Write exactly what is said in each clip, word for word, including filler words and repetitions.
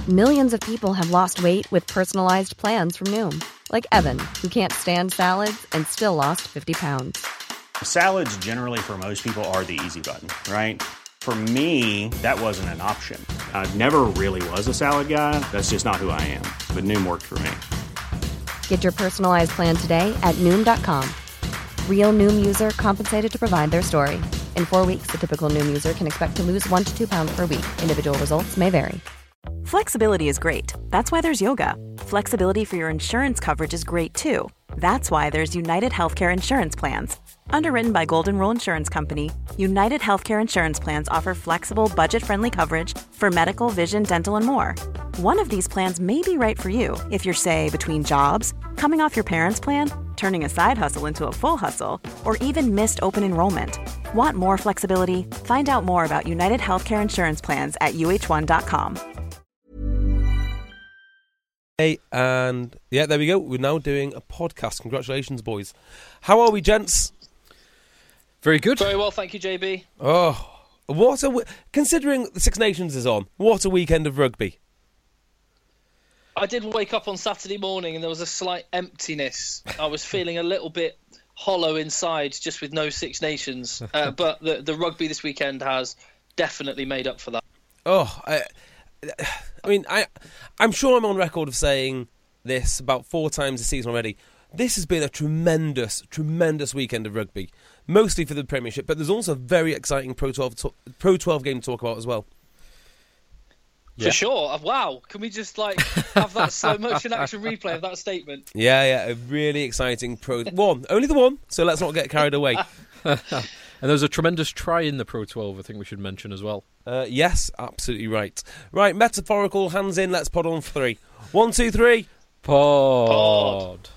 Millions of people have lost weight with personalized plans from Noom. Like Evan, who can't stand salads and still lost fifty pounds. Salads generally for most people are the easy button, right? For me, that wasn't an option. I never really was a salad guy. That's just not who I am. But Noom worked for me. Get your personalized plan today at Noom dot com. Real Noom user compensated to provide their story. In four weeks, the typical Noom user can expect to lose one to two pounds per week. Individual results may vary. Flexibility is great. That's why there's yoga. Flexibility for your insurance coverage is great too. That's why there's United Healthcare Insurance Plans. Underwritten by Golden Rule Insurance Company, United Healthcare Insurance Plans offer flexible, budget-friendly coverage for medical, vision, dental, and more. One of these plans may be right for you if you're, say, between jobs, coming off your parents' plan, turning a side hustle into a full hustle, or even missed open enrollment. Want more flexibility? Find out more about United Healthcare Insurance Plans at U H one dot com. Hey, and yeah, there we go. We're now doing a podcast. Congratulations, boys. How are we, gents? Very good. Very well, thank you, J B. Oh, what a... Considering the Six Nations is on, what a weekend of rugby. I did wake up on Saturday morning and there was a slight emptiness. I was feeling a little bit hollow inside just with no Six Nations. Uh, but the, the rugby this weekend has definitely made up for that. Oh, I... I mean, I, I'm sure I'm on record of saying this about four times this season already. This has been a tremendous, tremendous weekend of rugby, mostly for the Premiership, but there's also a very exciting Pro twelve, to- Pro twelve game to talk about as well. For Yeah. sure. Wow. Can we just like have that slow motion action replay of that statement? Yeah, yeah, a really exciting Pro... One, only the one, so let's not get carried away. And there's a tremendous try in the Pro twelve, I think we should mention as well. Uh, yes, absolutely right. Right, metaphorical, hands in, let's pod on for three. One, two, three. Pod. Pod.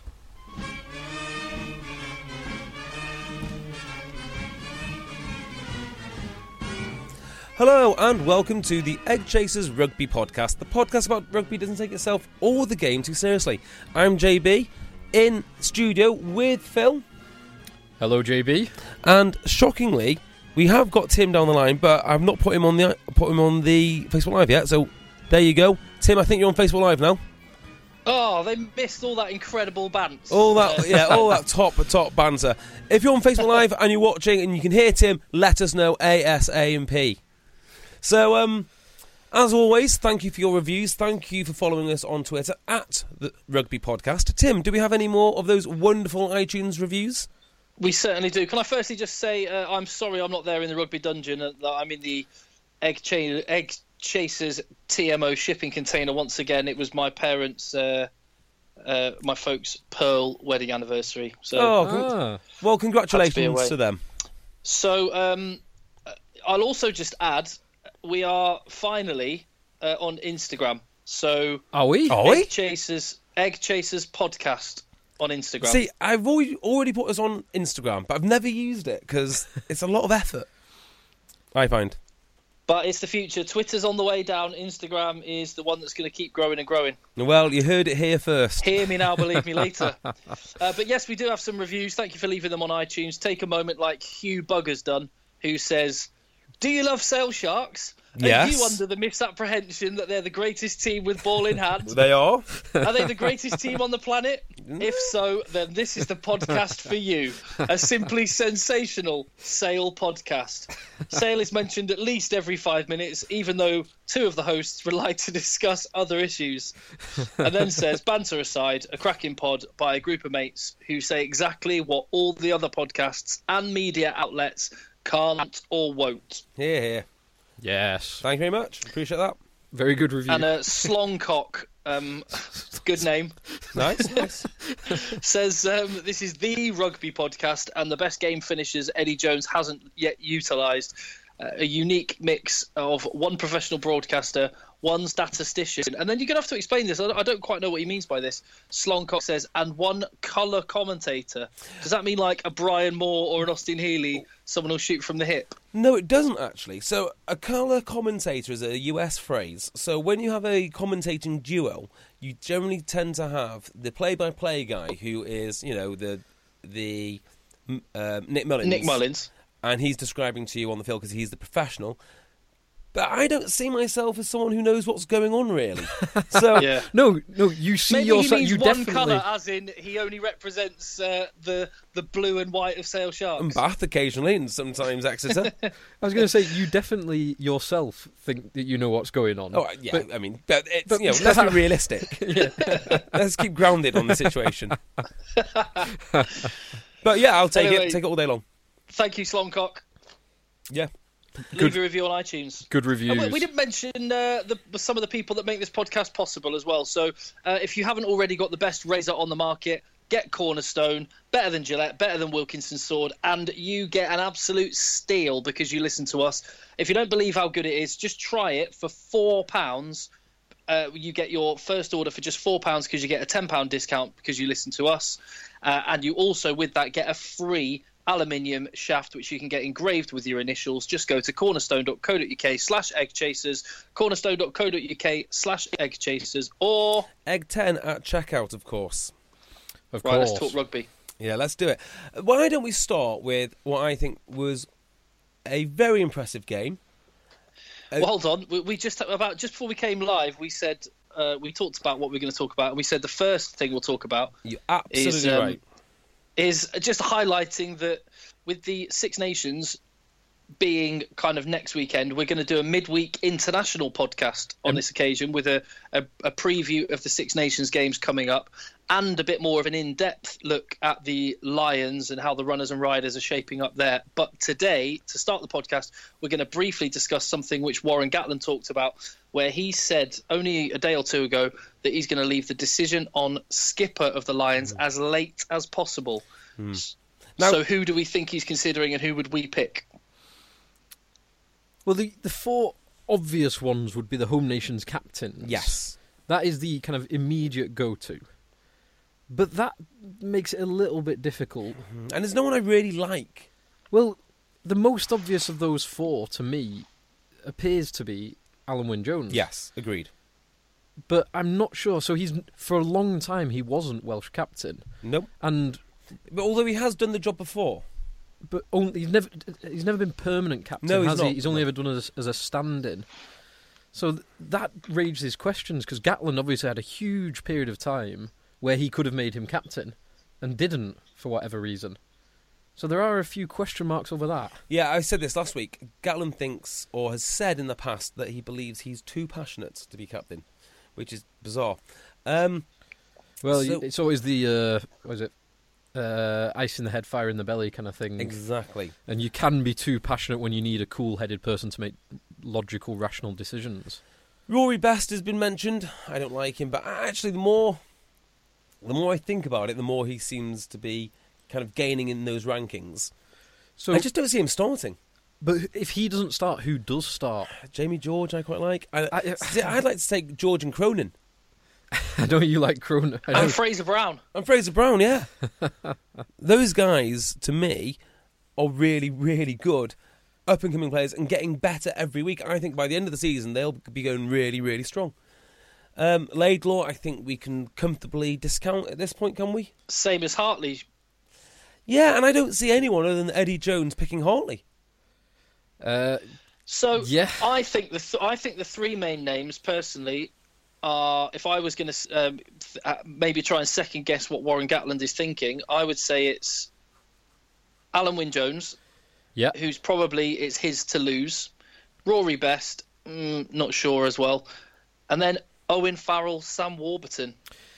Hello and welcome to the Egg Chasers Rugby Podcast. The podcast about rugby doesn't take itself or the game too seriously. I'm J B, in studio with Phil. Hello, J B. And shockingly, we have got Tim down the line, but I've not put him on the put him on the Facebook Live yet. So there you go, Tim. I think you're on Facebook Live now. Oh, they missed all that incredible banter. All that, yeah, all that top top banter. If you're on Facebook Live and you're watching and you can hear Tim, let us know ASAP. So, um, as always, thank you for your reviews. Thank you for following us on Twitter at the Rugby Podcast. Tim, do we have any more of those wonderful iTunes reviews? We certainly do. Can I firstly just say uh, I'm sorry I'm not there in the rugby dungeon. Uh, I'm in the egg, cha- egg Chasers T M O shipping container once again. It was my parents' uh, uh, my folks' Pearl wedding anniversary. So, oh, con- Ah. well, congratulations to, to them. So, um, I'll also just add, we are finally uh, on Instagram. So, Are we? Are Egg we? Chasers, Egg Chasers Podcast on Instagram. See, I've already, already put us on Instagram, but I've never used it because it's a lot of effort, I find. But it's the future. Twitter's on the way down. Instagram is the one that's going to keep growing and growing. Well, you heard it here first. Hear me now, believe me later. Uh, but yes, we do have some reviews. Thank you for leaving them on iTunes. Take a moment like Hugh Bugger's done, who says, do you love Sail Sharks? Yes. Are you under the misapprehension that they're the greatest team with ball in hand? They are. Are they the greatest team on the planet? If so, then this is the podcast for you. A simply sensational Sail podcast. Sail is mentioned at least every five minutes, even though two of the hosts would like to discuss other issues. And then says, banter aside, a cracking pod by a group of mates who say exactly what all the other podcasts and media outlets can't or won't. Here, here. Yes. Thank you very much. Appreciate that. Very good review. And uh, Slongcock, um, good name, Nice, nice. says um, this is the rugby podcast and the best game finishes Eddie Jones hasn't yet utilised. Uh, a unique mix of one professional broadcaster, one statistician, and then you're going to have to explain this. I I don't quite know what he means by this. Slongcock says, and one colour commentator. Does that mean like a Brian Moore or an Austin Healey, someone who'll shoot from the hip? No, it doesn't actually. So a colour commentator is a U S phrase. So when you have a commentating duo, you generally tend to have the play-by-play guy who is, you know, the the uh, Nick Mullins. Nick Mullins. And he's describing to you on the field because he's the professional. But I don't see myself as someone who knows what's going on, really. So Yeah. No, no, you see Maybe yourself. he means You one definitely. colour, as in he only represents uh, the the blue and white of Sale Sharks. and Bath occasionally, and sometimes Exeter. I was going to say you definitely yourself think that you know what's going on. Oh yeah, But- I mean, but it's, but- you know, let's be realistic. Let's keep grounded on the situation. But yeah, I'll take Anyway. it. Take it all day long. Thank you, Sloncock. Yeah. Leave a review on iTunes. Good Oh, reviews. we- we didn't mention uh, the, some of the people that make this podcast possible as well. So uh, if you haven't already got the best razor on the market, get Cornerstone, better than Gillette, better than Wilkinson Sword, and you get an absolute steal because you listen to us. If you don't believe how good it is, just try it for four pounds. Uh, you get your first order for just four pounds because you get a ten pound discount because you listen to us. Uh, and you also, with that, get a free aluminium shaft which you can get engraved with your initials. Just go to cornerstone.co.uk slash egg chasers, cornerstone.co.uk slash egg chasers, or Egg ten at checkout, of course. Of right, course. let's talk rugby. Yeah, let's do it. Why don't we start with what I think was a very impressive game? Uh, Well, hold on. We, we just about just before we came live, we said uh, we talked about what we're going to talk about, and we said the first thing we'll talk about You're absolutely is, um, right. is just highlighting that with the Six Nations being kind of next weekend, we're going to do a midweek international podcast on this occasion with a, a, a preview of the Six Nations games coming up and a bit more of an in-depth look at the Lions and how the runners and riders are shaping up there. But today, to start the podcast, we're going to briefly discuss something which Warren Gatland talked about, where he said only a day or two ago that he's going to leave the decision on skipper of the Lions as late as possible. Now- So who do we think he's considering and who would we pick? Well, the, the four obvious ones would be the home nation's captains. Yes. That is the kind of immediate go-to. But that makes it a little bit difficult. And there's no one I really like. Well, the most obvious of those four, to me, appears to be Alan Wynne-Jones. Yes, agreed. But I'm not sure. So he's for a long time, he wasn't Welsh captain. Nope. And... But although he has done the job before. But only, he's never he's never been permanent captain, No, he's has he? not. He's only No. ever done it as, as a stand-in. So th- that raises questions, because Gatland obviously had a huge period of time where he could have made him captain and didn't, for whatever reason. So there are a few question marks over that. Yeah, I said this last week. Gatland thinks, or has said in the past, that he believes he's too passionate to be captain, which is bizarre. Um, Well, So- it's always the, uh, what is it, uh, ice in the head, fire in the belly kind of thing. exactly. And you can be too passionate when you need a cool-headed person to make logical, rational decisions. Rory Best has been mentioned. I don't like him, but actually, the more the more I think about it, the more he seems to be kind of gaining in those rankings. So, I just don't see him starting. but if he doesn't start, who does start? Jamie George, I quite like. I, I- see, I'd like to take George and Cronin. I know you like Cronin. I know. And Fraser Brown. And Fraser Brown, yeah. Those guys, to me, are really, really good up-and-coming players and getting better every week. I think by the end of the season, they'll be going really, really strong. Um, Laidlaw, I think we can comfortably discount at this point, can we? Same as Hartley. Yeah, and I don't see anyone other than Eddie Jones picking Hartley. Uh, So Yeah. I think the th- I think the three main names personally are, if I was going to um, th- uh, maybe try and second guess what Warren Gatland is thinking, I would say it's Alan Wynne-Jones, yeah. who's probably it's his to lose. Rory Best, mm, not sure as well, and then Owen Farrell, Sam Warburton.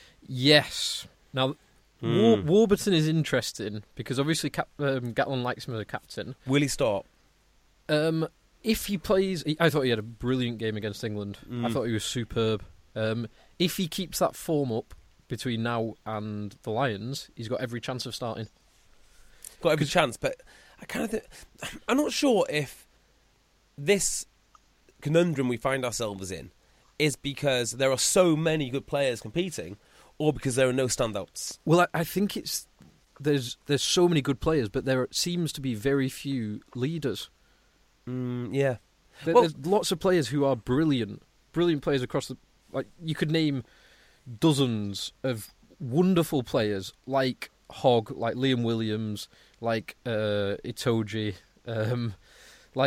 Yes. Now, War- Warburton is interesting because obviously Cap- um, Gatland likes him as a captain. Will he start? Um, if he plays, I thought he had a brilliant game against England. I thought he was superb. Um, if he keeps that form up between now and the Lions, he's got every chance of starting. Got every chance, but I kind of think... I'm not sure if this conundrum we find ourselves in is because there are so many good players competing or because there are no standouts. Well, I, I think it's there's there's so many good players, but there seems to be very few leaders. Mm, yeah. There, Well- there's lots of players who are brilliant, brilliant players across the. Like you could name dozens of wonderful players like Hogg, like Liam Williams, like uh, Itoje, um, like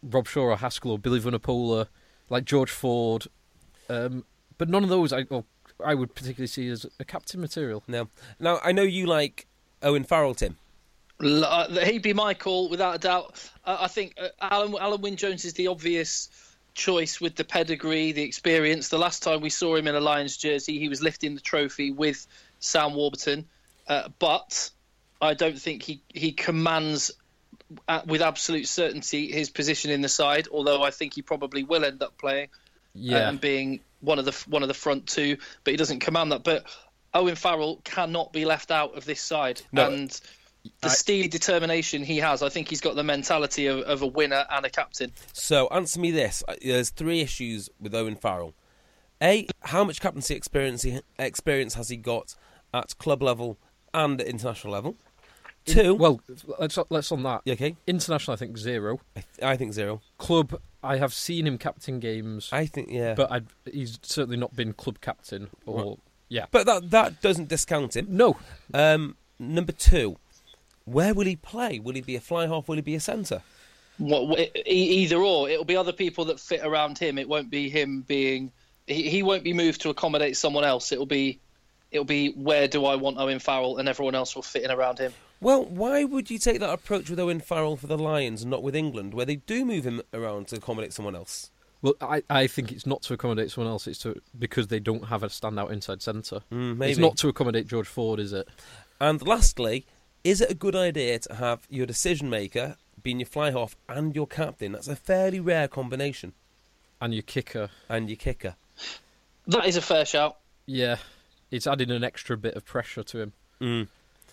Rob Shaw or Haskell or Billy Vunipola, like George Ford, um, but none of those I, or I would particularly see as a captain material. No. Now, I know you like Owen Farrell, Tim. L- uh, He'd be my call, without a doubt. Uh, I think uh, Alan, Alan Wynne-Jones is the obvious choice with the pedigree, the experience. The last time we saw him in a Lions jersey, he was lifting the trophy with Sam Warburton. Uh, but I don't think he, he commands uh, with absolute certainty his position in the side, although I think he probably will end up playing Yeah. uh, and being one of the one of the front two, but he doesn't command that. But Owen Farrell cannot be left out of this side. No. And the I- steely determination he has, I think he's got the mentality of, of a winner and a captain. So, answer me this. Uh, There's three issues with Owen Farrell. A, how much captaincy experience, he, experience has he got at club level and at international level? Two... Well, let's let's on that. You okay? International, I think zero. I, th- I think zero. Club, I have seen him captain games, I think, yeah. but I'd, he's certainly not been club captain or Right. yeah. But that that doesn't discount him. No, Um, number two, where will he play? Will he be a fly half? Will he be a centre? What, what, e- either or, it'll be other people that fit around him. It won't be him being. He, he won't be moved to accommodate someone else. It'll be, it'll be where do I want Owen Farrell, and everyone else will fit in around him. Well, why would you take that approach with Owen Farrell for the Lions and not with England, where they do move him around to accommodate someone else? well, I, I think it's not to accommodate someone else. It's to because they don't have a standout inside centre. Mm, maybe. It's not to accommodate George Ford, is it? And lastly, is it a good idea to have your decision maker being your fly half and your captain? That's a fairly rare combination. And your kicker, And your kicker. That is a fair shout. yeah, it's adding an extra bit of pressure to him. Mm.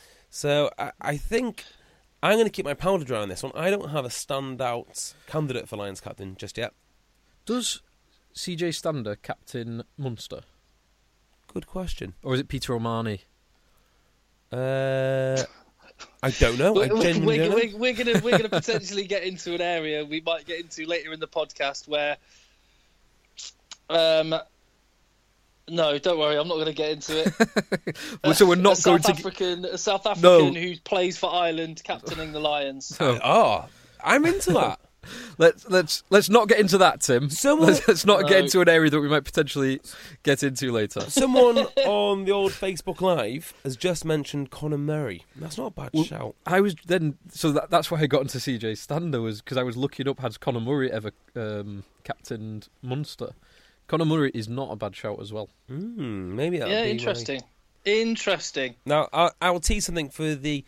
So I, I think I'm going to keep my powder dry on this one. I don't have a standout candidate for Lions captain just yet. Does C J Stander captain Munster, Good question. or is it Peter O'Mahony? Uh, I don't know. I We're, genuinely don't know. we're, we're gonna we're gonna potentially get into an area we might get into later in the podcast where, um, no, don't worry, I'm not going to get into it. Well, so we're a not going South to. African, a South African No. who plays for Ireland, captaining the Lions. Oh, I'm into that. Let's let's let's not get into that, Tim. Someone- Let's, let's not No. get into an area that we might potentially get into later. Someone on the old Facebook Live has just mentioned Conor Murray. That's not a bad Well, shout. I was then, so that, that's why I got into C J Stander, was because I was looking up, has Conor Murray ever um, captained Munster? Conor Murray is not a bad shout as well. Mm, maybe that. Yeah, interesting. Interesting. Now, I, I will tease something for the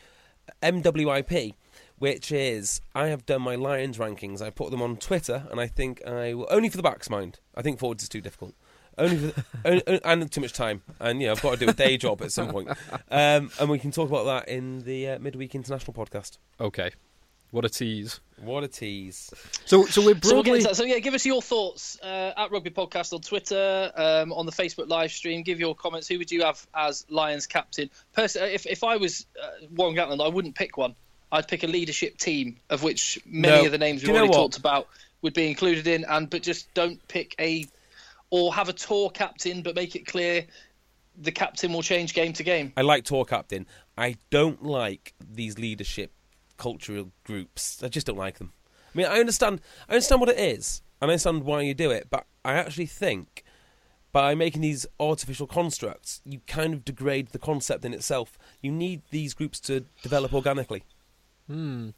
M W I P, which is I have done my Lions rankings. I put them on Twitter, and I think I will only for the backs mind. I think forwards is too difficult. Only, for the, only, only and too much time, and you know I've got to do a day job at some point. Um, and we can talk about that in the uh, midweek international podcast. Okay, what a tease. What a tease! So, so we're So, we'll get broadly. into that. So yeah, give us your thoughts uh, at Rugby Podcast on Twitter, um, on the Facebook live stream. Give your comments. Who would you have as Lions captain? Personally, if if I was uh, Warren Gatland, I wouldn't pick one. I'd pick a leadership team, of which many No. of the names Do we've you know already what? talked about would be included in. And but just don't pick a, or have a tour captain, but make it clear the captain will change game to game. I like tour captain. I don't like these leadership cultural groups. I just don't like them. I mean, I understand. I understand what it is, and I understand why you do it. But I actually think by making these artificial constructs, you kind of degrade the concept in itself. You need these groups to develop organically. Hmm.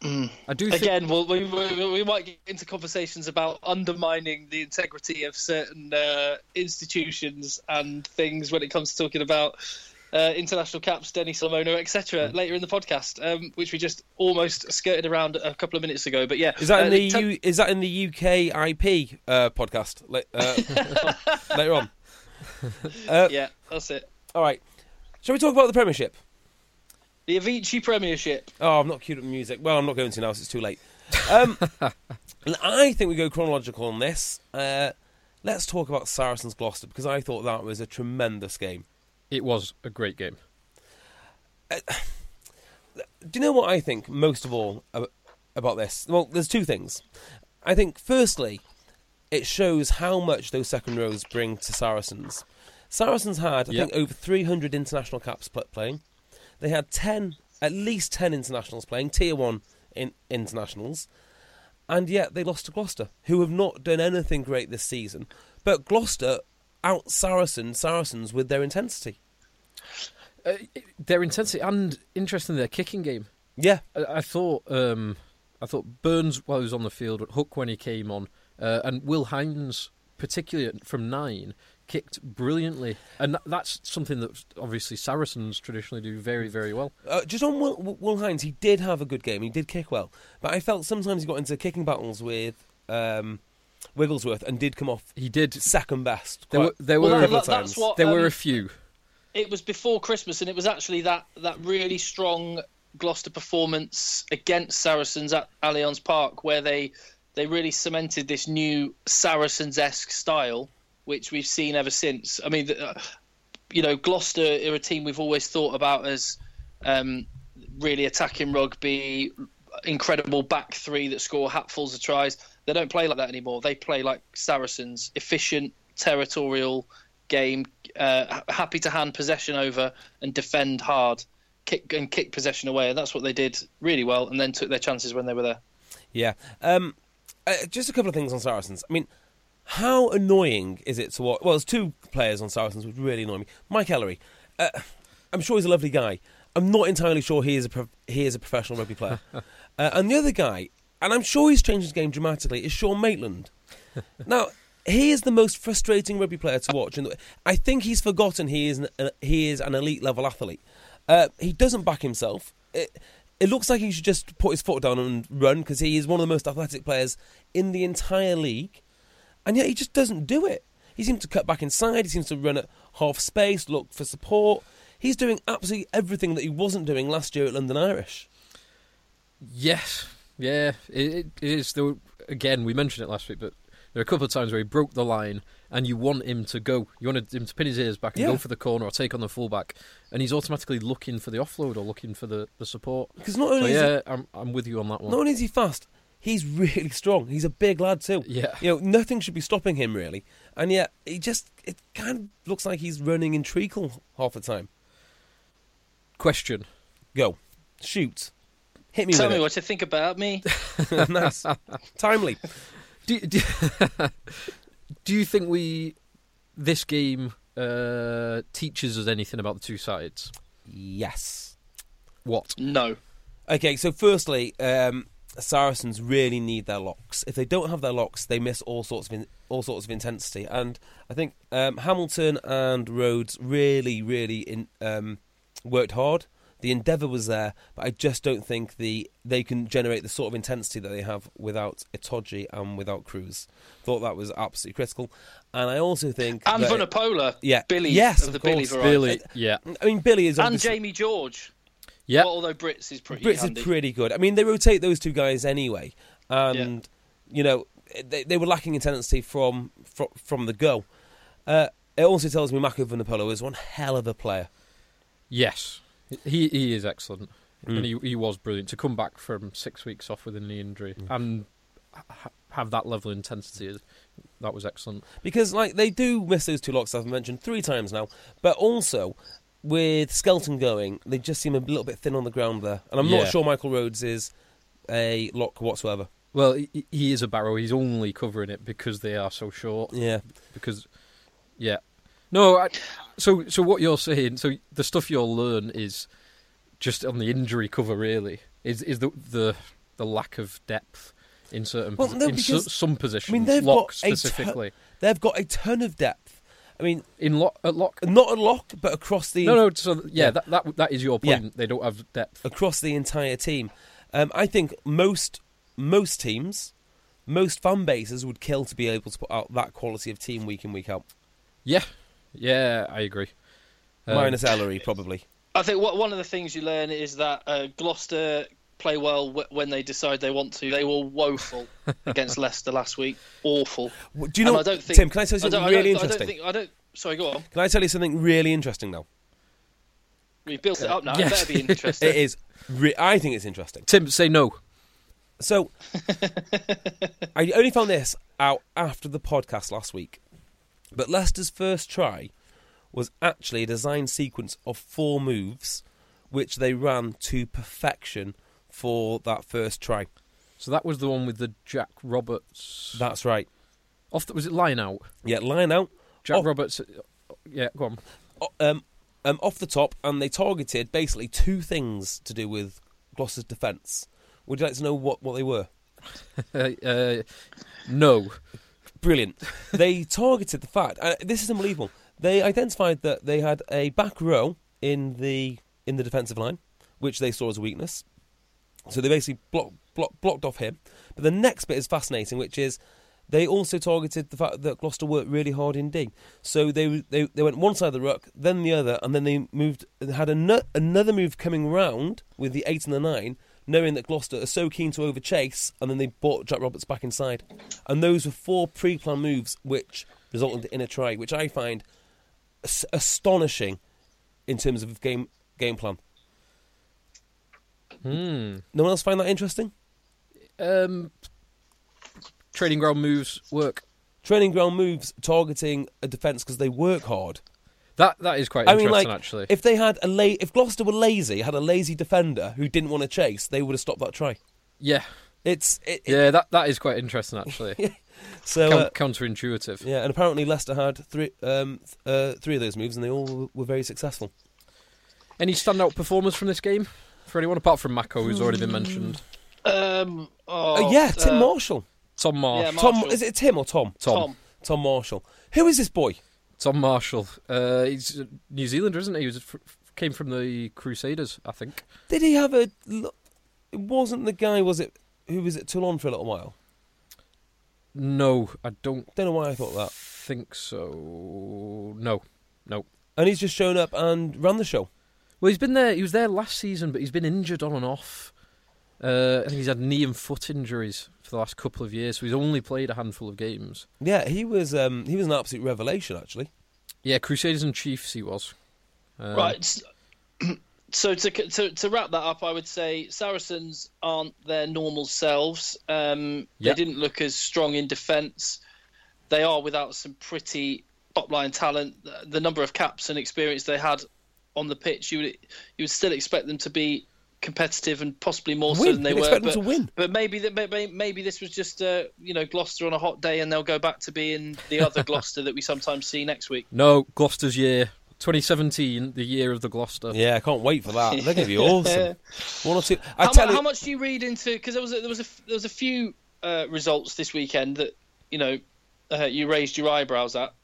I do think. Again, we'll, we, we we might get into conversations about undermining the integrity of certain uh, institutions and things when it comes to talking about uh, international caps, Denny Solomono, et cetera. Later in the podcast, um, which we just almost skirted around a couple of minutes ago. But yeah, Is that in uh, the te- U, is that in the U K I P uh, podcast la- uh, later on? Uh, yeah, that's it. All right. Shall we talk about the Premiership? The Avicii Premiership. Oh, I'm not queued up music. Well, I'm not going to now, so it's too late. Um, I think we go chronological on this. Uh, let's talk about Saracens Gloucester, because I thought that was a tremendous game. It was a great game. Do you know what I think most of all ab- about this? Well, there's two things. I think, firstly, it shows how much those second rows bring to Saracens. Saracens had, I Yep. think, over three hundred international caps pl- playing. They had ten, at least ten internationals playing, tier one in internationals. and yet they lost to Gloucester, who have not done anything great this season. But Gloucester out Saracen Saracens with their intensity. Uh, their intensity and interesting their kicking game. Yeah, I, I thought um, I thought Burns while he was on the field, Hook when he came on, uh, and Will Hines particularly from nine kicked brilliantly, and that, that's something that obviously Saracens traditionally do very very well. uh, just on Will, Will Hines, he did have a good game. He did kick well, but I felt sometimes he got into kicking battles with um, Wigglesworth and did come off He did. second best. There were there Well, were that- couple of that's times. what there um, were a few. It was before Christmas, and it was actually that, that really strong Gloucester performance against Saracens at Allianz Park where they they really cemented this new Saracens-esque style, which we've seen ever since. I mean, uh, you know, Gloucester are a team we've always thought about as um, really attacking rugby, incredible back three that score hatfuls of tries. They don't play like that anymore. They play like Saracens, efficient, territorial game, uh, happy to hand possession over and defend hard, kick and kick possession away. And that's what they did really well, and then took their chances when they were there. Yeah. Um, uh, just a couple of things on Saracens. I mean, how annoying is it to watch? Well, there's two players on Saracens which really annoy me. Mike Ellery. Uh, I'm sure he's a lovely guy. I'm not entirely sure he is a pro- he is a professional rugby player. uh, and the other guy, and I'm sure he's changed his game dramatically, is Sean Maitland. Now, he is the most frustrating rugby player to watch. And I think he's forgotten he is an, uh, he is an elite level athlete. Uh, he doesn't back himself. It, it looks like he should just put his foot down and run because he is one of the most athletic players in the entire league. And yet he just doesn't do it. He seems to cut back inside. He seems to run at half space, look for support. He's doing absolutely everything that he wasn't doing last year at London Irish. Yes, yeah, it, it is. There were, again, we mentioned it last week, but there are a couple of times where he broke the line and you want him to go. You wanted him to pin his ears back and Yeah. go for the corner or take on the fullback, and he's automatically looking for the offload or looking for the, the support. Because not So only is yeah, I'm I'm with you on that he, one. not only is he fast, he's really strong. He's a big lad too. Yeah. You know, nothing should be stopping him really. And yet he just it kind of looks like he's running in treacle half the time. Question. Go. Shoot. Hit me Tell with me it. what you think about me. Nice. Timely. Do, do, do you think we this game uh, teaches us anything about the two sides? Yes. What? No. Okay, so firstly, um, Saracens really need their locks. If they don't have their locks, they miss all sorts of in, all sorts of intensity. And I think um, Hamilton and Rhodes really, really in, um, worked hard. The endeavour was there, but I just don't think the they can generate the sort of intensity that they have without Itoje and without Cruz. Thought that was absolutely critical. And I also think And that, Vunipola, yeah, Billy yes, of the of Billy course. variety. Billy, yeah. I mean, Billy is And obviously... Jamie George. Yeah. Well, although Brits is pretty Brits handy. is pretty good. I mean, they rotate those two guys anyway, and you know they, they were lacking intensity from from, from the go. Uh, it also tells me Mako Vunipola is one hell of a player. Yes. He he is excellent. Mm. And he he was brilliant. To come back from six weeks off with a knee injury Mm. and ha- have that level of intensity, that was excellent. Because like they do miss those two locks I've mentioned three times now, but also with Skelton going, they just seem a little bit thin on the ground there, and I'm Yeah. not sure Michael Rhodes is a lock whatsoever. Well, he, he is a barrow. He's only covering it because they are so short. Yeah, Because, yeah. No, I, so so what you're saying, so the stuff you'll learn is just on the injury cover, really, is is the the, the lack of depth in certain Well, posi- no, in so, because, some positions. I mean they've lock got a specifically. ton, they've got a ton of depth. I mean, In lock, at lock. not a lock, but across the No, no. So yeah, Yeah. That, that that is your Yeah. point. They don't have depth. across the entire team. Um, I think most most teams, most fan bases would kill to be able to put out that quality of team week in week out. Yeah, yeah, I agree. Um, Minus Ellery, probably. I think what, one of the things you learn is that uh, Gloucester play well w- when they decide they want to. They were woeful against Leicester last week. Awful. W- Do you know, And I don't think, Tim? Can I tell you I don't- something I really don't- I interesting? don't think, I don't. Sorry, go on. Can I tell you something really interesting now? We've built it up now. Yes. It better be interesting. It is. Re- I think it's interesting. Tim, say no. So, I only found this out after the podcast last week. But Leicester's first try was actually a design sequence of four moves, which they ran to perfection for that first try. So that was the one with the Jack Roberts. That's right. Off the, was it line out? Yeah, line out. Jack off, Roberts. Yeah, go on. Um, um, off the top, and they targeted basically two things to do with Gloucester's defence. Would you like to know what, what they were? uh, no. Brilliant. They targeted the fact, uh, this is unbelievable, they identified that they had a back row in the in the defensive line, which they saw as a weakness. So they basically block, block, blocked off him. But the next bit is fascinating, which is they also targeted the fact that Gloucester worked really hard in D. So they they they went one side of the ruck, then the other, and then they moved had an- another move coming round with the eight and the nine, knowing that Gloucester are so keen to overchase, and then they brought Jack Roberts back inside. And those were four pre-planned moves which resulted in a try, which I find as- astonishing in terms of game game plan. Hmm. No one else find that interesting? Um, training ground moves work. Training ground moves targeting a defence because they work hard. That that is quite I interesting, mean, like, actually. if they had a la- if Gloucester were lazy, had a lazy defender who didn't want to chase, they would have stopped that try. Yeah, It's it, it, yeah, that that is quite interesting, actually. so Coun- uh, counterintuitive. yeah, and apparently Leicester had three um, uh, three of those moves, and they all were very successful. Any standout performers from this game for anyone apart from Mako, who's already been mentioned? Um, oh, Uh, yeah, Tim uh, Marshall. Tom Marshall. Yeah, Tom, Marshall. is it Tim or Tom? Tom. Tom. Tom Marshall. Who is this boy? Tom Marshall. Uh, he's a New Zealander, isn't he? He was fr- came from the Crusaders, I think. Did he have a? It wasn't the guy, was it? Who was at Toulon for a little while? No, I don't Don't know why I thought that. think so. No, no. And he's just shown up and ran the show. Well, he's been there. He was there last season, but he's been injured on and off. Uh, I think he's had knee and foot injuries for the last couple of years, so he's only played a handful of games. Yeah, he was. Um, he was an absolute revelation, actually. Yeah, Crusaders and Chiefs he was. Um, Right. So to, to to wrap that up, I would say Saracens aren't their normal selves. Um, Yep. They didn't look as strong in defence. They are without some pretty top-line talent. The- The number of caps and experience they had on the pitch, you would you would still expect them to be competitive and possibly more so Win. than they You'd were. expect them But, to win. but maybe that maybe, maybe this was just uh, you know Gloucester on a hot day, and they'll go back to being the other Gloucester that we sometimes see next week. No, Gloucester's year. twenty seventeen, the year of the Gloucester. Yeah, I can't wait for that. They're going to be awesome. One or two. I How, tell mu- you, how much do you read into? Because there was a, there was a there was a few uh, results this weekend that you know uh, you raised your eyebrows at.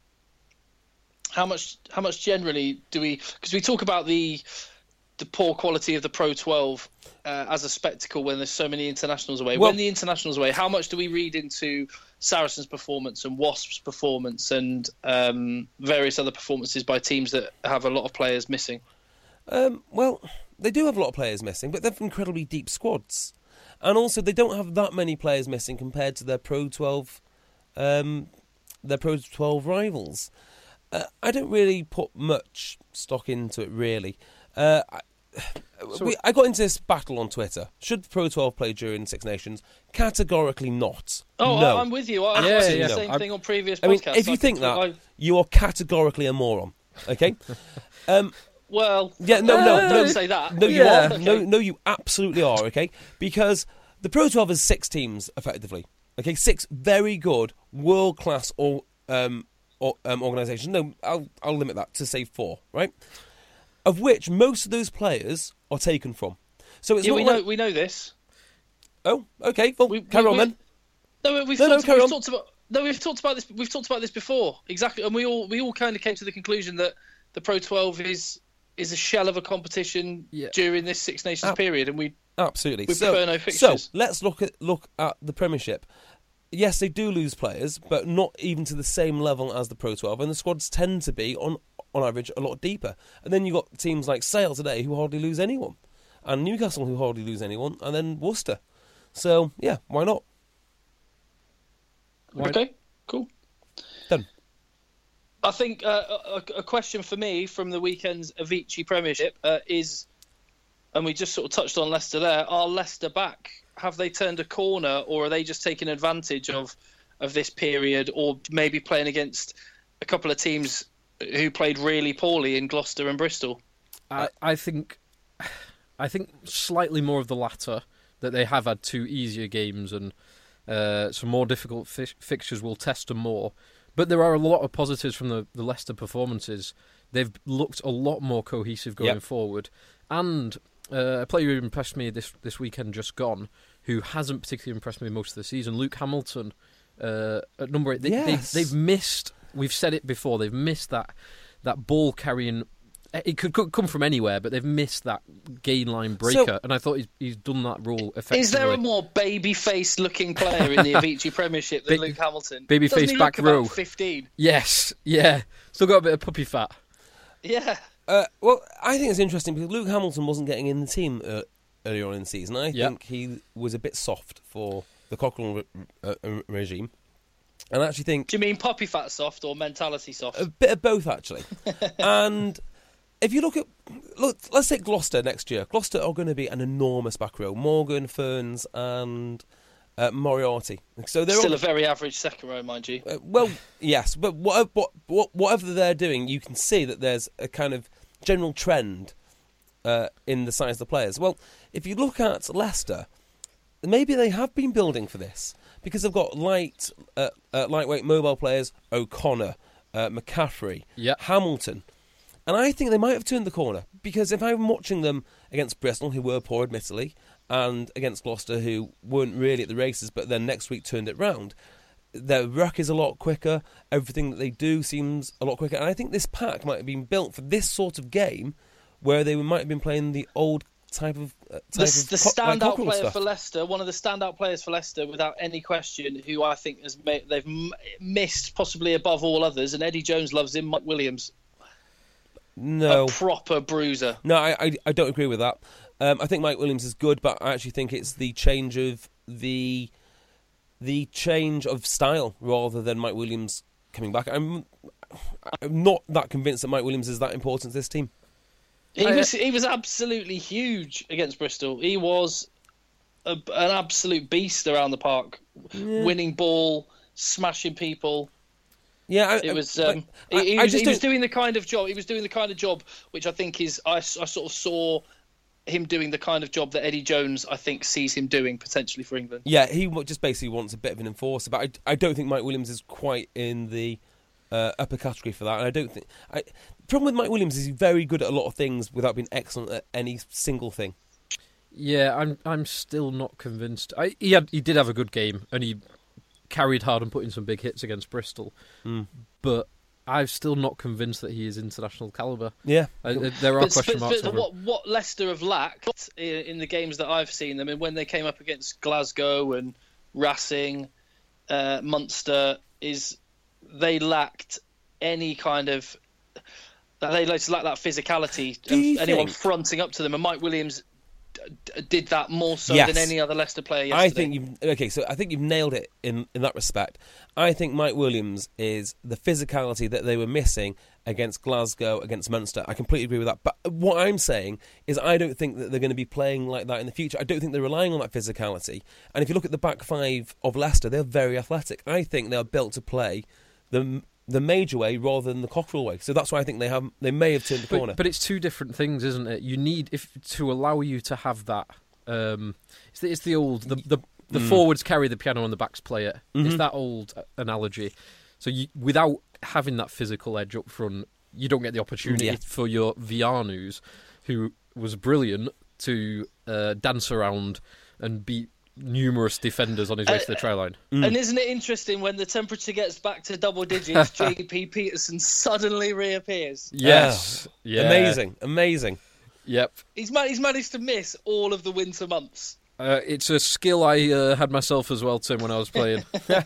How much how much generally do we? Because we talk about the the poor quality of the Pro twelve uh, as a spectacle when there's so many internationals away. Well- when the internationals away, how much do we read into Saracens' performance and Wasps' performance and um, various other performances by teams that have a lot of players missing? Um, well, they do have a lot of players missing, but they've incredibly deep squads, and also they don't have that many players missing compared to their Pro twelve, um, their Pro twelve rivals. Uh, I don't really put much stock into it, really. Uh, I, So- we, I got into this battle on Twitter. Should the Pro twelve play during Six Nations? Categorically not. Oh, no. I, I'm with you. I, Yeah, I said yeah, the yeah. same I- thing on previous I mean, podcasts. if you I think that, I- you are categorically a moron. Okay. um, well, Yeah, no, no, don't no. say that. No, you Yeah. are. No, no, you absolutely are. Okay, because the Pro twelve is six teams effectively. Okay, six very good, world class or um, or, um organisations. No, I'll I'll limit that to say four. Right, of which most of those players are taken from. So it's Yeah, not we like, know we know this. oh, okay, well, We, carry we, on we- then. No, we've, No, no, talked, carry we've on. talked about. No, we've talked about this. We've talked about this before, exactly, and we all we all kind of came to the conclusion that the Pro twelve is is a shell of a competition Yeah. during this Six Nations Ab- period, and we Absolutely. We so, prefer no so fixtures. let's look at look at the Premiership. Yes, they do lose players, but not even to the same level as the Pro twelve, and the squads tend to be on on average a lot deeper. And then you got teams like Sale today who hardly lose anyone, and Newcastle who hardly lose anyone, and then Worcester. So yeah, why not? Why- okay, cool. Done. I think uh, a, a question for me from the weekend's Avicii Premiership uh, is, and we just sort of touched on Leicester there. Are Leicester back? Have they turned a corner, or are they just taking advantage of of this period, or maybe playing against a couple of teams who played really poorly in Gloucester and Bristol? I, I think, I think slightly more of the latter, that they have had two easier games and uh, some more difficult fi- fixtures will test them more. But there are a lot of positives from the, the Leicester performances. They've looked a lot more cohesive going Yep. forward. And uh, a player who impressed me this, this weekend just gone, who hasn't particularly impressed me most of the season, Luke Hamilton, uh, at number eight. They, Yes. they, they've missed, we've said it before, they've missed that that ball carrying. It could, could come from anywhere, but they've missed that gain line breaker, So- and I thought he's, he's done that role effectively. Is there a more baby-faced looking player in the Avicii Premiership than Ba- Luke Hamilton? baby-faced Doesn't he back look about row. fifteen? Yes, yeah. Still got a bit of puppy fat. Yeah. Uh, well, I think it's interesting because Luke Hamilton wasn't getting in the team uh, earlier on in the season. I Yep. think he was a bit soft for the Cochrane re- uh, uh, regime. And I actually think Do you mean puppy fat soft or mentality soft? a bit of both, actually. And if you look at, look, let's take Gloucester next year. Gloucester are going to be an enormous back row. Morgan, Ferns, and uh, Moriarty. So they're Still all, a very average second row, mind you. uh, well, yes, but what, what, what, whatever they're doing, you can see that there's a kind of general trend uh, in the size of the players. Well, if you look at Leicester, maybe they have been building for this because they've got light, uh, uh, lightweight mobile players, O'Connor, uh, McCaffrey, Yep. Hamilton. And I think they might have turned the corner because if I'm watching them against Bristol, who were poor admittedly, and against Gloucester, who weren't really at the races, but then next week turned it round, their ruck is a lot quicker. Everything that they do seems a lot quicker. And I think this pack might have been built for this sort of game where they might have been playing the old type of uh, type The, of the co- like standout Cockerel player stuff. for Leicester, one of the standout players for Leicester, without any question, who I think has made, they've m- missed possibly above all others, and Eddie Jones loves him, Mike Williams, No, a proper bruiser. no, I, I, I don't agree with that. Um, I think Mike Williams is good, but I actually think it's the change of the the change of style rather than Mike Williams coming back. I'm I'm not that convinced that Mike Williams is that important to this team. He I- was he was absolutely huge against Bristol. He was a, an absolute beast around the park, winning ball, smashing people. Yeah, I, It was. I- Um, I- he, he I was, just he was don't- doing the kind of job. He was doing the kind of job which I think is. I, I sort of saw him doing the kind of job that Eddie Jones, I think, sees him doing potentially for England. Yeah, he wa- just basically wants a bit of an enforcer, but I, I don't think Mike Williams is quite in the uh, upper category for that. And I don't think. I, the problem with Mike Williams is he's very good at a lot of things without being excellent at any single thing. Yeah, I'm I'm still not convinced. I, he had he did have a good game and he carried hard and put in some big hits against Bristol, Mm. but I'm still not convinced that he is international calibre. Yeah, Uh, uh, there are But, question but, marks. but over him. what, what Leicester have lacked in, in the games that I've seen them, and when they came up against Glasgow and Racing, uh, Munster, is they lacked any kind of. They just lacked that physicality Do you of anyone think- fronting up to them, and Mike Williams d- d- did that more so Yes. than any other Leicester player yesterday. I think you've okay. So I think you've nailed it in in that respect. I think Mike Williams is the physicality that they were missing against Glasgow, against Munster. I completely agree with that. But what I'm saying is, I don't think that they're going to be playing like that in the future. I don't think they're relying on that physicality. And if you look at the back five of Leicester, they're very athletic. I think they're built to play the the major way rather than the Cockerel way. So that's why I think they have they may have turned the corner. But, but it's two different things, isn't it? You need if to allow you to have that. Um, it's, the, it's the old the the, the Mm. forwards carry the piano and the backs play it. Mhm. It's that old uh, analogy. So you, without having that physical edge up front, you don't get the opportunity Yeah. for your Vianus, who was brilliant, to uh, dance around and beat numerous defenders on his way Uh, to the try line. And isn't it interesting when the temperature gets back to double digits, J P Peterson suddenly reappears? Yes, yeah, Amazing, amazing. Yep. He's ma- he's managed to miss all of the winter months. Uh, it's a skill I uh, had myself as well, Tim, when I was playing.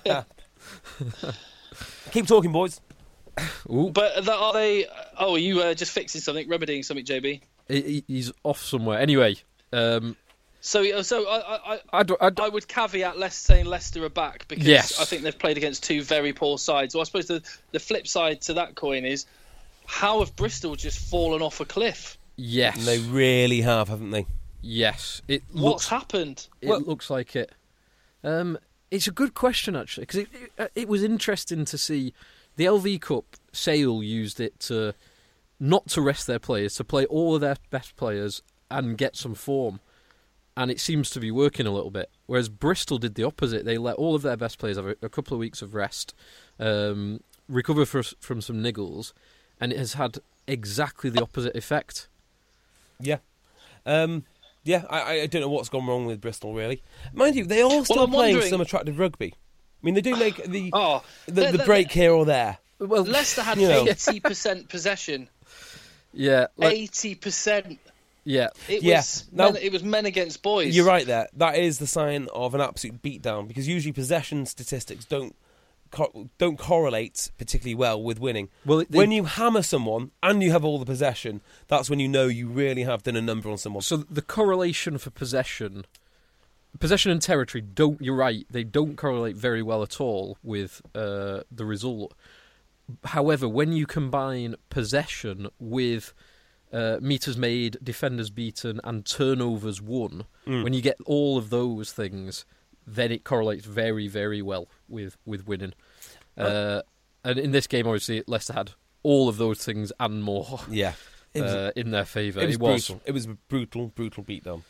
Keep talking, boys. Ooh, But that, are they? Oh, are you uh, just fixing something, remedying something, J B? he- he's off somewhere. Anyway, um, So, so I, I, I, do, I, do, I would caveat less saying Leicester are back because Yes. I think they've played against two very poor sides. So I suppose the the flip side to that coin is how have Bristol just fallen off a cliff? yes, And they really have, haven't they? yes. It What's looks, happened? it Well- looks like it. Um, it's a good question actually, because it, it it was interesting to see the L V Cup. Sale used it to not to rest their players, to play all of their best players and get some form. and it seems to be working a little bit. Whereas Bristol did the opposite. They let all of their best players have a, a couple of weeks of rest, um, recover for, from some niggles, and it has had exactly the opposite effect. Yeah. Um, yeah, I, I don't know what's gone wrong with Bristol, really. Mind you, they are still Well, I'm playing wondering- some attractive rugby. I mean, they do make the Oh, the, let- the let- break here or there. Well, Leicester had You know. eighty percent possession. yeah, like, Eighty percent. yeah. It Yeah, was now- men, it was men against boys. You're right there. That is the sign of an absolute beatdown, because usually possession statistics don't co- don't correlate particularly well with winning. Well, it- when they- you hammer someone and you have all the possession, that's when you know you really have done a number on someone. So the correlation for possession, possession and territory don't. You're right. They don't correlate very well at all with uh, the result. However, when you combine possession with uh, meters made, defenders beaten, and turnovers won, Mm. when you get all of those things, then it correlates very, very well with with winning. Uh, and in this game, obviously, Leicester had all of those things and more Yeah, it was, uh, in their favour. it was brutal. It was a brutal, brutal beatdown.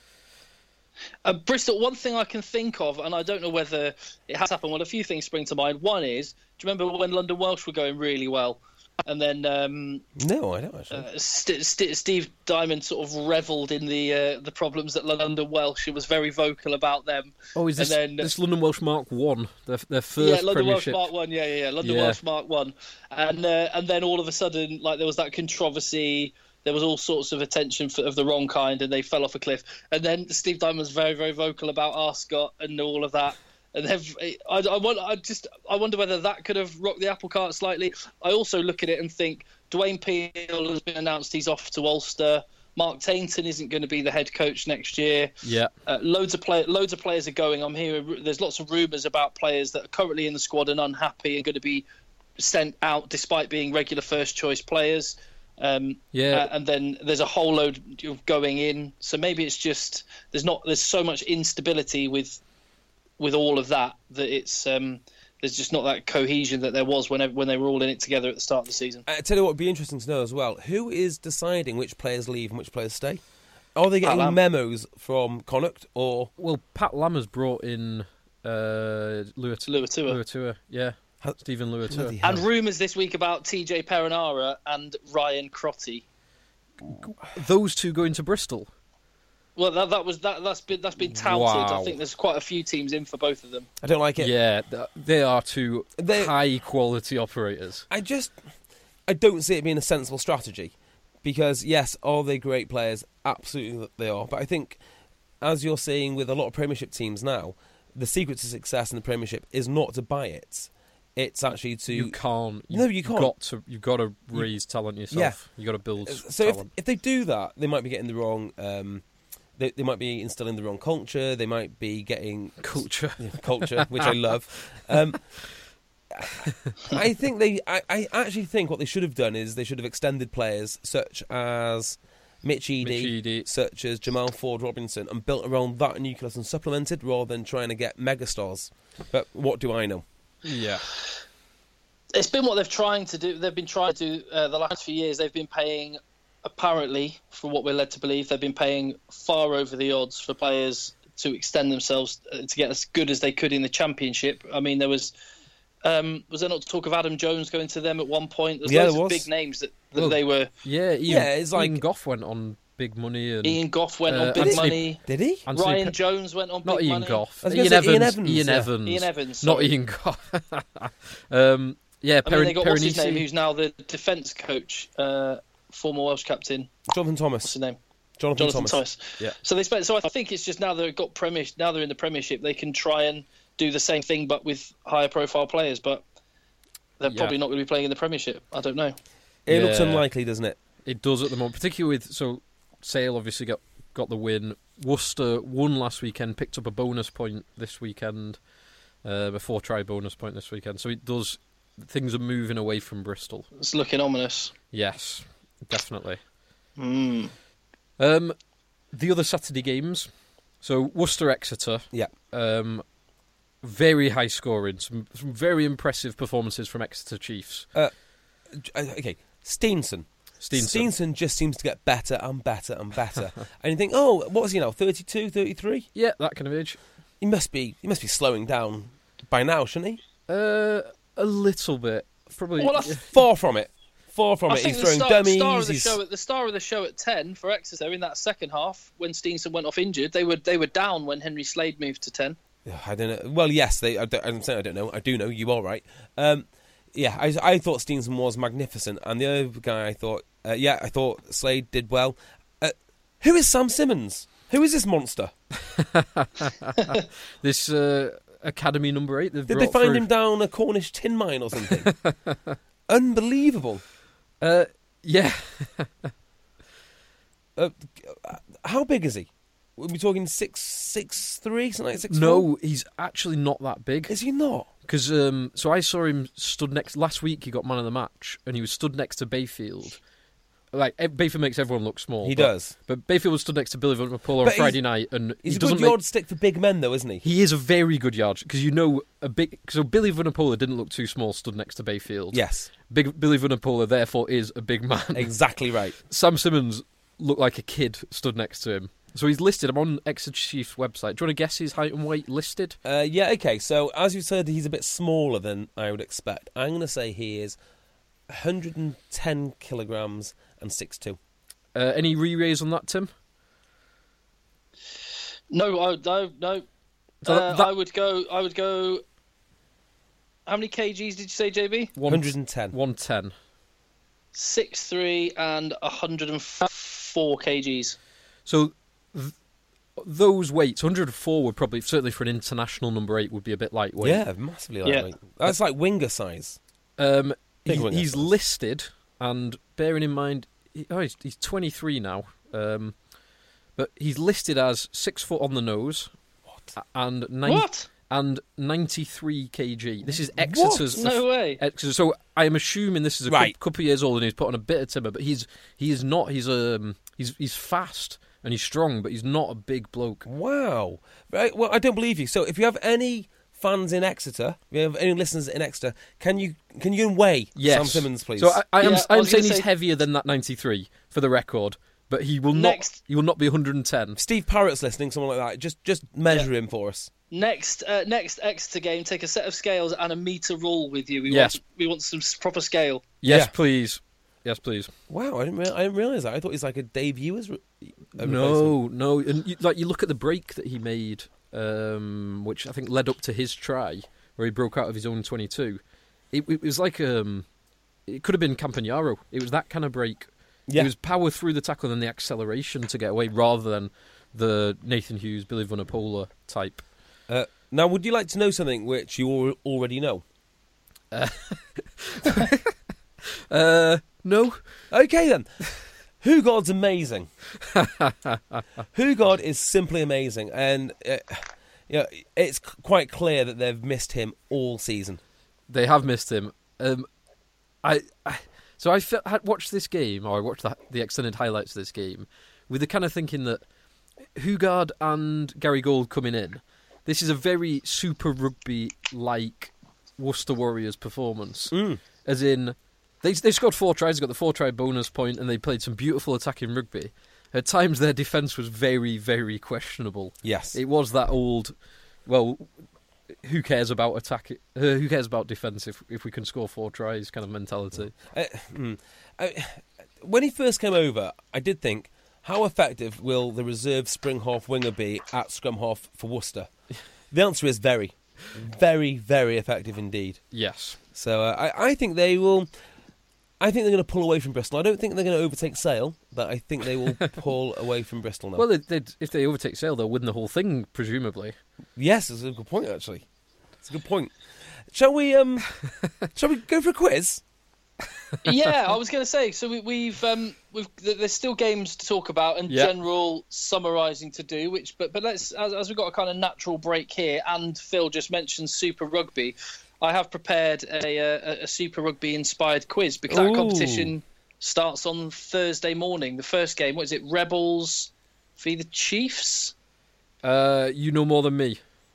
Uh, Bristol, one thing I can think of, and I don't know whether it has happened, well, a few things spring to mind. One is, do you remember when London Welsh were going really well? And then um, No, I don't actually. uh, St- St- Steve Diamond sort of revelled in the uh, the problems that London Welsh and was very vocal about them. Oh, is this, and then, this London Welsh Mark One, their, their first yeah, London Welsh Premiership? Mark One, yeah, yeah, yeah, London Yeah. Welsh Mark One, and uh, and then all of a sudden, like there was that controversy. There was all sorts of attention for, of the wrong kind, and they fell off a cliff. And then Steve Diamond was very, very vocal about Arscott and all of that. And they've, I, I, want, I just, I wonder whether that could have rocked the apple cart slightly. I also look at it and think Dwayne Peel has been announced; he's off to Ulster. Mark Tainton isn't going to be the head coach next year. Yeah. Uh, loads of play, loads of players are going. I'm hearing there's lots of rumours about players that are currently in the squad and unhappy and going to be sent out despite being regular first choice players. Um, Yeah. uh, and then there's a whole load of going in. So maybe it's just there's not there's so much instability with with all of that that it's um, there's just not that cohesion that there was when when they were all in it together at the start of the season. I tell you what would be interesting to know as well, who is deciding which players leave and which players stay? Are they getting Lam. memos from Connacht or... Well, Pat Lam has brought in uh, Luatua. Luatua. Luatua, yeah. How- Stephen Luatua. Bloody hell. And rumours this week about T J Perenara and Ryan Crotty. Those two going to Bristol. Well, that that was that that's been that's been touted. Wow. I think there's quite a few teams in for both of them. I don't like it. Yeah, th- they are two They- high-quality operators. I just... I don't see it being a sensible strategy. Because, yes, are they great players? Absolutely they are. But I think, as you're seeing with a lot of Premiership teams now, the secret to success in the Premiership is not to buy it. It's actually to... You can't. No, you can't. Got to, you've got to raise talent yourself. You've got to build So if, talent. if they do that, they might be getting the wrong... Um, they, they might be instilling the wrong culture. They might be getting... Culture. Yeah, culture, which I love. Um, I think they... I, I actually think what they should have done is they should have extended players such as Mitch Eadie, Mitch Eadie. such as Jamal Ford-Robinson, and built around that nucleus and supplemented rather than trying to get megastars. But what do I know? Yeah. It's been what they've trying to do. They've been trying to do uh, the last few years. They've been paying, apparently, from what we're led to believe, they've been paying far over the odds for players to extend themselves uh, to get as good as they could in the Championship. I mean, there was um, was there not talk of Adam Jones going to them at one point? There's Yeah, loads there of was. big names that, that Well, they were. Yeah, Ian, Yeah, it's like- Ian Goff went on big money. And Ian Goff went Uh, on big Anthony- money. Did he? Anthony Ryan Pe- Jones went on big Not Ian money. Goff. I was Ian gonna Evans. say Ian Evans, Ian yeah. Evans. Ian Evans, Not sorry. Ian Goff. um, yeah, I mean, they got what's his Perenisi. name, who's now the defence coach, uh, former Welsh captain. Jonathan What's Thomas. his name? Jonathan, Jonathan Thomas. Yeah. So they spent. So I think it's just now they've got premier. Now they're in the Premiership. They can try and do the same thing, but with higher profile players. But they're Yeah. probably not going to be playing in the Premiership. I don't know. It looks Yeah. unlikely, doesn't it? It does at the moment, particularly with so Sale obviously got got the win. Worcester won last weekend, picked up a bonus point this weekend, uh, a four try bonus point this weekend. So it does. Things are moving away from Bristol. It's looking ominous. Yes, definitely. Mm. Um, the other Saturday games. So Worcester Exeter. Yeah. Um, very high scoring. Some, some very impressive performances from Exeter Chiefs. Uh, okay, Steenson. Steenson. Steenson just seems to get better and better and better. And you think, oh, what is he now, thirty-two, thirty-three? Yeah, that kind of age. He must be he must be slowing down by now, shouldn't he? Uh, a little bit. Probably. Well, I- Far from it. Far from I it. think He's the throwing star, dummies. star of the he's... show at the star of the show at ten for Exeter in that second half when Steenson went off injured. They were they were down when Henry Slade moved to ten. I don't know. Well, yes, they. I don't, I'm saying I don't know. I do know. You are right. Um, yeah, I, I thought Steenson was magnificent, and the other guy I thought, uh, yeah, I thought Slade did well. Uh, who is Sam Simmons? Who is this monster? This uh, academy number eight. Did they find him down a Cornish tin mine or something? Unbelievable. Uh, yeah. uh, how big is he? Are we talking six, six, three, something like six? No, four? he's actually not that big. Is he not? Because um, so I saw him stood next last week. He got man of the match, and he was stood next to Bayfield. Like Bayfield makes everyone look small. He but, does. But Bayfield was stood next to Billy Vanderpool on But Friday he's- night, and He's he a doesn't good make, yardstick for big men, though, isn't he? He is a very good yard because you know a big. So Billy Vunipola didn't look too small, stood next to Bayfield. Yes, Big Billy Vunipola therefore is a big man. exactly right. Sam Simmons looked like a kid stood next to him. So he's listed. I'm on Exeter Chiefs website. Do you want to guess his height and weight listed? Uh, yeah, okay. So as you said, he's a bit smaller than I would expect. I'm going to say he is one hundred ten kilograms and six two. Uh, any re-raise on that, Tim? No, I, no, no. So Uh, that- I would go. I would go. How many kgs did you say, J B? one hundred ten. one ten. Six three and one hundred and four kgs. So th- those weights, one hundred four would probably, certainly for an international number eight, would be a bit lightweight. Yeah, massively Yeah. lightweight. That's like winger size. Um, Big he- winger he's size. listed, and bearing in mind, he, oh, he's, he's twenty-three now, um, but he's listed as six foot on the nose. What? And nine, What? And ninety-three kilograms. This is Exeter's. No way. Exeter. So I am assuming this is a Right. cou- couple of years old, and he's put on a bit of timber, but he's he is not. He's um he's he's fast and he's strong, but he's not a big bloke. Wow. Right. Well, I don't believe you. So if you have any fans in Exeter, if you have any listeners in Exeter, can you can you weigh Yes. Sam Simmons, please? So I, I am Yeah, I I am was saying gonna he's say- heavier than that ninety-three for the record, but he will Next- not. He will not be one hundred ten. Steve Parrott's listening, someone like that. Just just measure him for us. Next, uh, next Exeter game, take a set of scales and a meter rule with you. We Yes. want we want some s- proper scale. Yes, Yeah. please. Yes, please. Wow, I didn't rea- I didn't realize that. I thought he's like a Dave Ewers. Re- a replacement. No, no, and you, like you look at the break that he made, um, which I think led up to his try, where he broke out of his own twenty-two. It, it was like um, it could have been Campagnaro. It was that kind of break. Yeah. It was power through the tackle and then the acceleration to get away, rather than the Nathan Hughes, Billy Vunipola type. Uh, now, would you like to know something which you al- already know? Uh, no. Okay then. Who God's amazing. Who God is simply amazing, and uh, you know, it's c- quite clear that they've missed him all season. They have missed him. Um, I, I so I fe- had watched this game, or I watched the, the extended highlights of this game, with the kind of thinking that Hugard and Gary Gold coming in, this is a very Super Rugby-like Worcester Warriors performance. Mm. As in, they they scored four tries, got the four-try bonus point, and they played some beautiful attacking rugby. At times, their defence was very, very questionable. Yes. It was that old, well, who cares about attack? Uh, who cares about defence if if we can score four tries kind of mentality? Uh, mm. Uh, when he first came over, I did think, how effective will the reserve spring half winger be at scrum half for Worcester? The answer is very, very, very effective indeed. Yes. So uh, I, I think they will. I think they're going to pull away from Bristol. I don't think they're going to overtake Sale, but I think they will pull away from Bristol now. Well, they, they'd, if they overtake Sale, they'll win the whole thing, presumably. Yes, it's a good point. Actually, it's a good point. Shall we? Um, shall we go for a quiz? Yeah, I was going to say. So we, we've um, we've th- there's still games to talk about and Yeah. general summarising to do. Which, but but let's as, as we've got a kind of natural break here, and Phil just mentioned Super Rugby. I have prepared a a, a Super Rugby inspired quiz because that Ooh. competition starts on Thursday morning. The first game, what is it? Rebels v the Chiefs. Uh, you know more than me.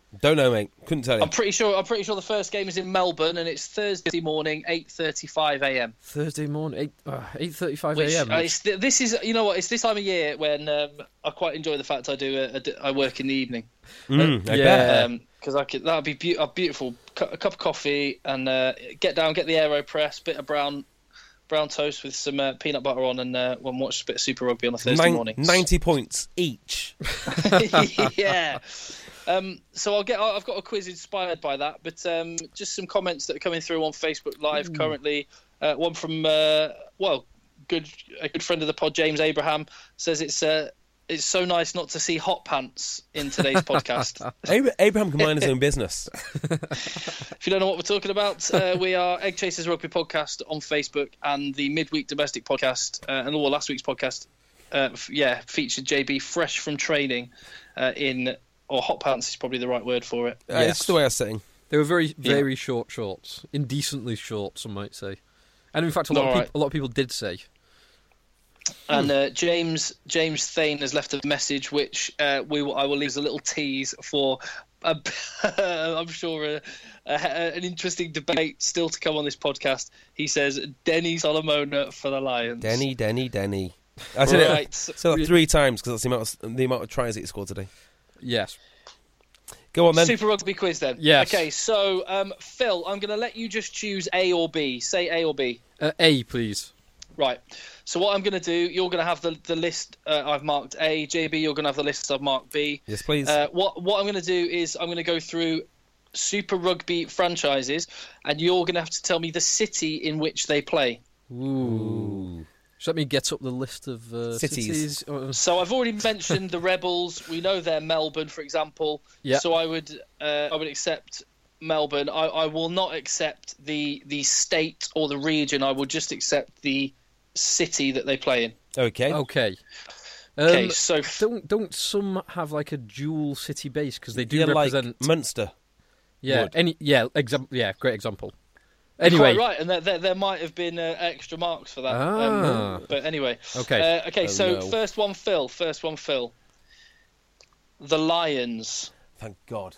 Don't know, mate. Couldn't tell you. I'm pretty sure. I'm pretty sure the first game is in Melbourne, and it's Thursday morning, eight thirty-five a.m. Thursday morning, eight uh, eight thirty-five Which, a.m. uh, it's, this is, you know what? It's this time of year when um, I quite enjoy the fact I do. A, a, I work in the evening. Mm, I yeah. bet. Because um, I could, that'd be be- a beautiful cu- a cup of coffee and uh, get down, get the AeroPress, bit of brown brown toast with some uh, peanut butter on, and uh, we'll watch a bit of Super Rugby on a Thursday Nine, morning. ninety points each. Yeah. Um, so I'll get. I've got a quiz inspired by that, but um, just some comments that are coming through on Facebook Live currently. Uh, one from uh, well, good a good friend of the pod, James Abraham, says it's uh, it's so nice not to see hot pants in today's podcast. Ab- Abraham can mind his own business. If you don't know what we're talking about, uh, we are Egg Chasers Rugby Podcast on Facebook, and the Midweek Domestic Podcast, uh, and all last week's podcast, uh, f- yeah, featured J B fresh from training uh, in, or hot pants is probably the right word for it. Uh, Yes. It's the way I was saying. They were very, very short shorts, indecently short, some might say, and in fact, a lot All of right. people, a lot of people did say. And uh, James James Thane has left a message, which uh, we will, I will leave as a little tease for. A, I'm sure a, a, an interesting debate still to come on this podcast. He says Denny Solomona for the Lions. Denny, Denny, Denny. I said Right. it so like three times because that's the amount of, the amount of tries that he scored today. Yes. Go on then. Super Rugby quiz then. Yes. Okay, so um, Phil, I'm going to let you just choose A or B. Say A or B. Uh, A, please. Right. So what I'm going to do, you're going to have the the list uh, I've marked A. J B, you're going to have the list I've marked B. Yes, please. Uh, what what I'm going to do is I'm going to go through Super Rugby franchises, and you're going to have to tell me the city in which they play. Ooh. Just let me get up the list of uh, Cities. cities. Uh, So I've already mentioned the Rebels. We know they're Melbourne, for example. Yeah. So I would uh, I would accept Melbourne. I, I will not accept the the state or the region. I will just accept the city that they play in. okay. Okay. Okay, Um, so f- don't don't some have like a dual city base because they do Yeah, represent? like Munster. yeah, would. any yeah, exam- yeah, great example. You're Anyway, quite right, and there, there, there might have been uh, extra marks for that. Ah. Um, but anyway, Okay. uh, okay. Oh, so no. first one, Phil. First one, Phil. The Lions. Thank God.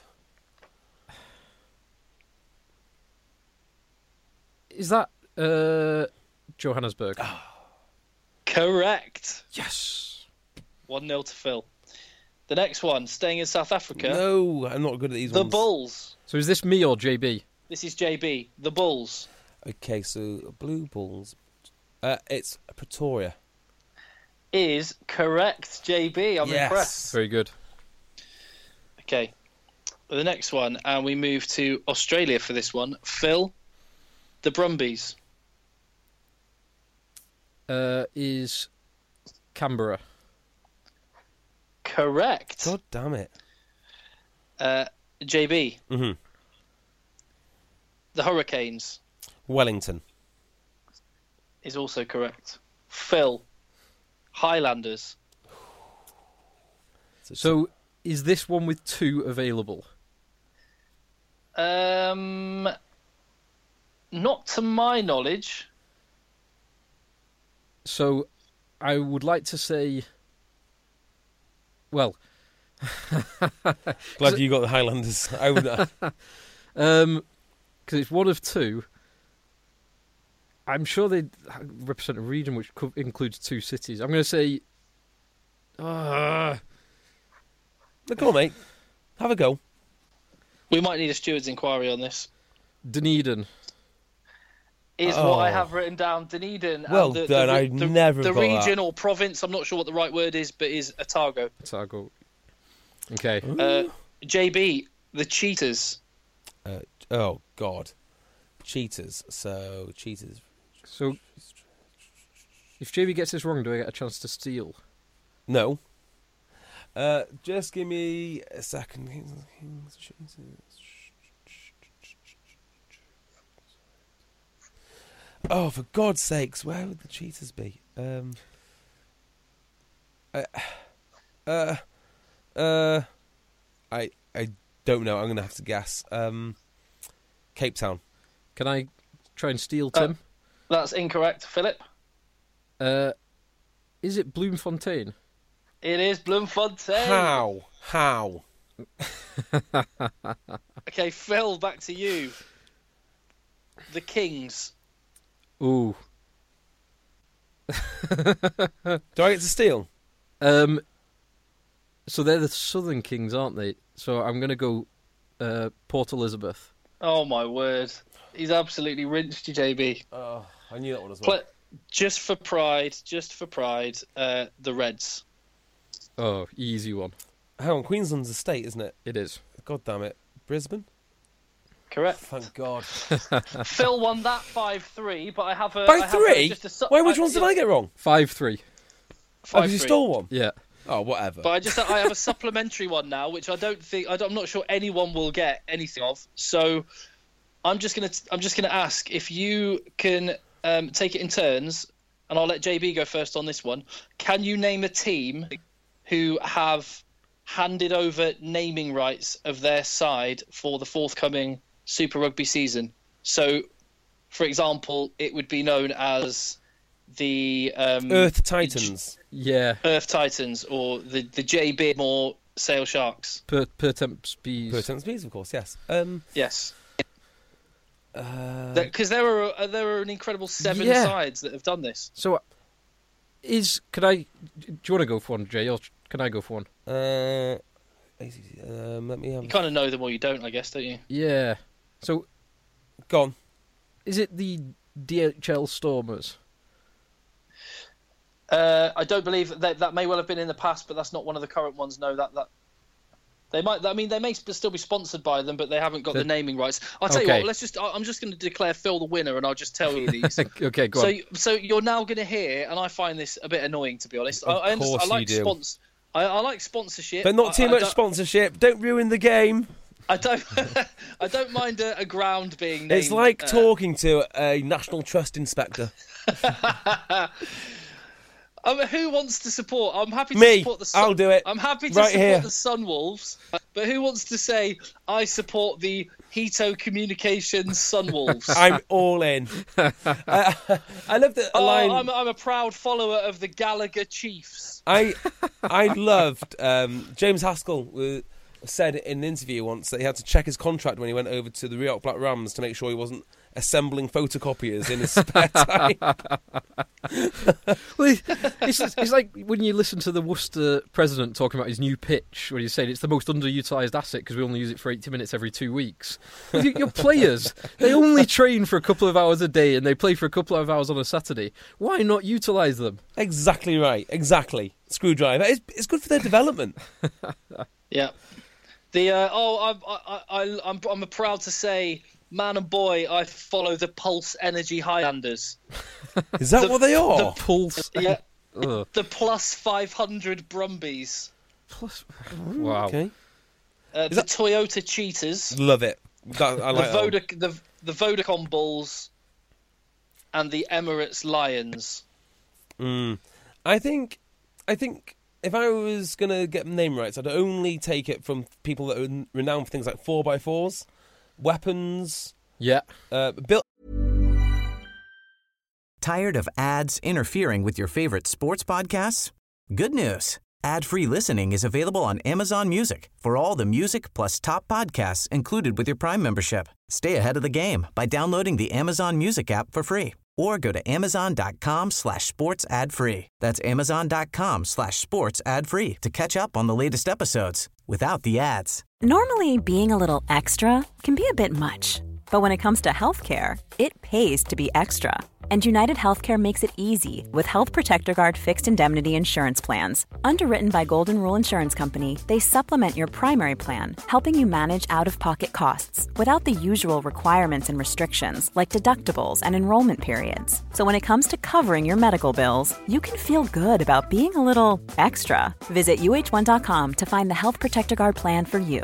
is that uh, Johannesburg? Ah. Correct. Yes. One nil to Phil. The next one, staying in South Africa. No, I'm not good at these The ones. Bulls. So is this me or J B? This is J B. The Bulls Okay, so Blue Bulls. Uh, it's Pretoria. is correct. J B. I'm Yes. impressed. Very good. Okay. The next one, and we move to Australia for this one. Phil. The Brumbies. Uh, is Canberra? Correct. God damn it. Uh, J B. hmm The Hurricanes Wellington. is also correct. Phil. Highlanders. So is this one with two available? Um, not to my knowledge. So I would like to say, well, Glad you got the Highlanders. I would. Uh, um, because it's one of two. I'm sure they represent a region which co- includes two cities. I'm going to say, uh, go on, mate. Have a go. We might need a steward's inquiry on this. Dunedin. Is Oh. what I have written down. Dunedin. and Well the, done, The, I the, never The got that. region or province. I'm not sure what the right word is, but is Otago. Otago. Okay. Uh, J B. The Cheetahs. Uh, oh God, cheaters. So cheaters. So if J B gets this wrong, do I get a chance to steal? No. Uh, just give me a second. Oh, for God's sakes, where would the cheaters be? Um. Uh, uh, uh, I I don't know. I'm gonna have to guess. Um, Cape Town. Can I try and steal, Uh, Tim? That's incorrect, Philip. Uh, is it Bloemfontein? It is Bloemfontein. How? How? Okay, Phil, back to you. The Kings. Ooh. Do I get to steal? Um. So they're the Southern Kings, aren't they? So I'm going to go uh, Port Elizabeth. Oh, my word. He's absolutely rinsed you, J B. Oh, I knew that one as well. Pla just for pride, just for pride, uh, the Reds. Oh, easy one. Hang on, Queensland's a state, isn't it? It is. God damn it. Brisbane? Correct. Thank God. Phil won that five three, but I have a... By I have three? A, just a su- Wait, which I, ones yeah, did I get wrong? five three. Oh, five because you three. stole one? Yeah. Oh, whatever. But I just I have a supplementary one now, which I don't think I don't, I'm not sure anyone will get anything of. So I'm just gonna I'm just gonna ask if you can um, take it in turns, and I'll let J B go first on this one. Can you name a team who have handed over naming rights of their side for the forthcoming Super Rugby season? So, for example, it would be known as the um, Earth Titans. Yeah. Earth Titans, or the the J B or Sale Sharks. Per, per temps bees. Per Temps Bees, of course, yes. Um, Yes, uh, because there are uh, there are an incredible seven Yeah. sides that have done this. So, is could I? Do you want to go for one, Jay, or can I go for one? uh, um, let me have... You kind of know them or you don't, I guess, don't you? Yeah. So, Go on. is it the D H L Stormers? Uh, I don't believe that that may well have been in the past, but that's not one of the current ones. No, that that they might. I mean, they may sp- still be sponsored by them, but they haven't got the, The- naming rights. I'll tell you Okay. what. Let's just. I- I'm just going to declare Phil the winner, and I'll just tell you these. Okay, go so, on. so you're now going to hear, and I find this a bit annoying, to be honest. I, Of I, understand, course I like you do. spons- I, I like sponsorship, But not too I, I much don't- sponsorship. Don't ruin the game. I don't. I don't mind a, a ground being named. It's like uh, talking to a National Trust inspector. I mean, who wants to support? I'm happy to Me. support the. Sun- I'll do it. I'm happy to Right support here. the Sunwolves, but who wants to say I support the Hito Communications Sunwolves? I'm all in. I, I love the oh, line. I'm, I'm a proud follower of the Gallagher Chiefs. I I loved um, James Haskell uh, said in an interview once that he had to check his contract when he went over to the Rioch Black Rams to make sure he wasn't assembling photocopiers in his spare time. Well, it's, it's like when you listen to the Worcester president talking about his new pitch, where he's saying it's the most underutilised asset because we only use it for eighty minutes every two weeks. Well, your your players, they only train for a couple of hours a day and they play for a couple of hours on a Saturday. Why not utilise them? Exactly right. Exactly. Screwdriver. It's, it's good for their development. Yeah. The uh, oh, I'm I, I, I'm I'm proud to say, man and boy, I follow the Pulse Energy Highlanders. Is that The- what they are? the Pulse. Yeah. Ugh. The plus five hundred Brumbies. Plus, wow. Okay. Uh, the that- Toyota Cheetahs. Love it. That, I the like that one. Vodac- the the Vodacom Bulls, and the Emirates Lions. Mm. I think, I think if I was gonna get name rights, I'd only take it from people that are renowned for things like four by fours, weapons, Yeah. uh, built. Tired of ads interfering with your favorite sports podcasts? Good news. Ad-free listening is available on Amazon Music for all the music plus top podcasts included with your Prime membership. Stay ahead of the game by downloading the Amazon Music app for free or go to amazon.com slash sports ad free. That's amazon.com slash sports ad free to catch up on the latest episodes without the ads. Normally, being a little extra can be a bit much, but when it comes to healthcare, it pays to be extra. And United Healthcare makes it easy with Health Protector Guard fixed indemnity insurance plans. Underwritten by Golden Rule Insurance Company, they supplement your primary plan, helping you manage out-of-pocket costs without the usual requirements and restrictions like deductibles and enrollment periods. So when it comes to covering your medical bills, you can feel good about being a little extra. Visit U H one dot com to find the Health Protector Guard plan for you.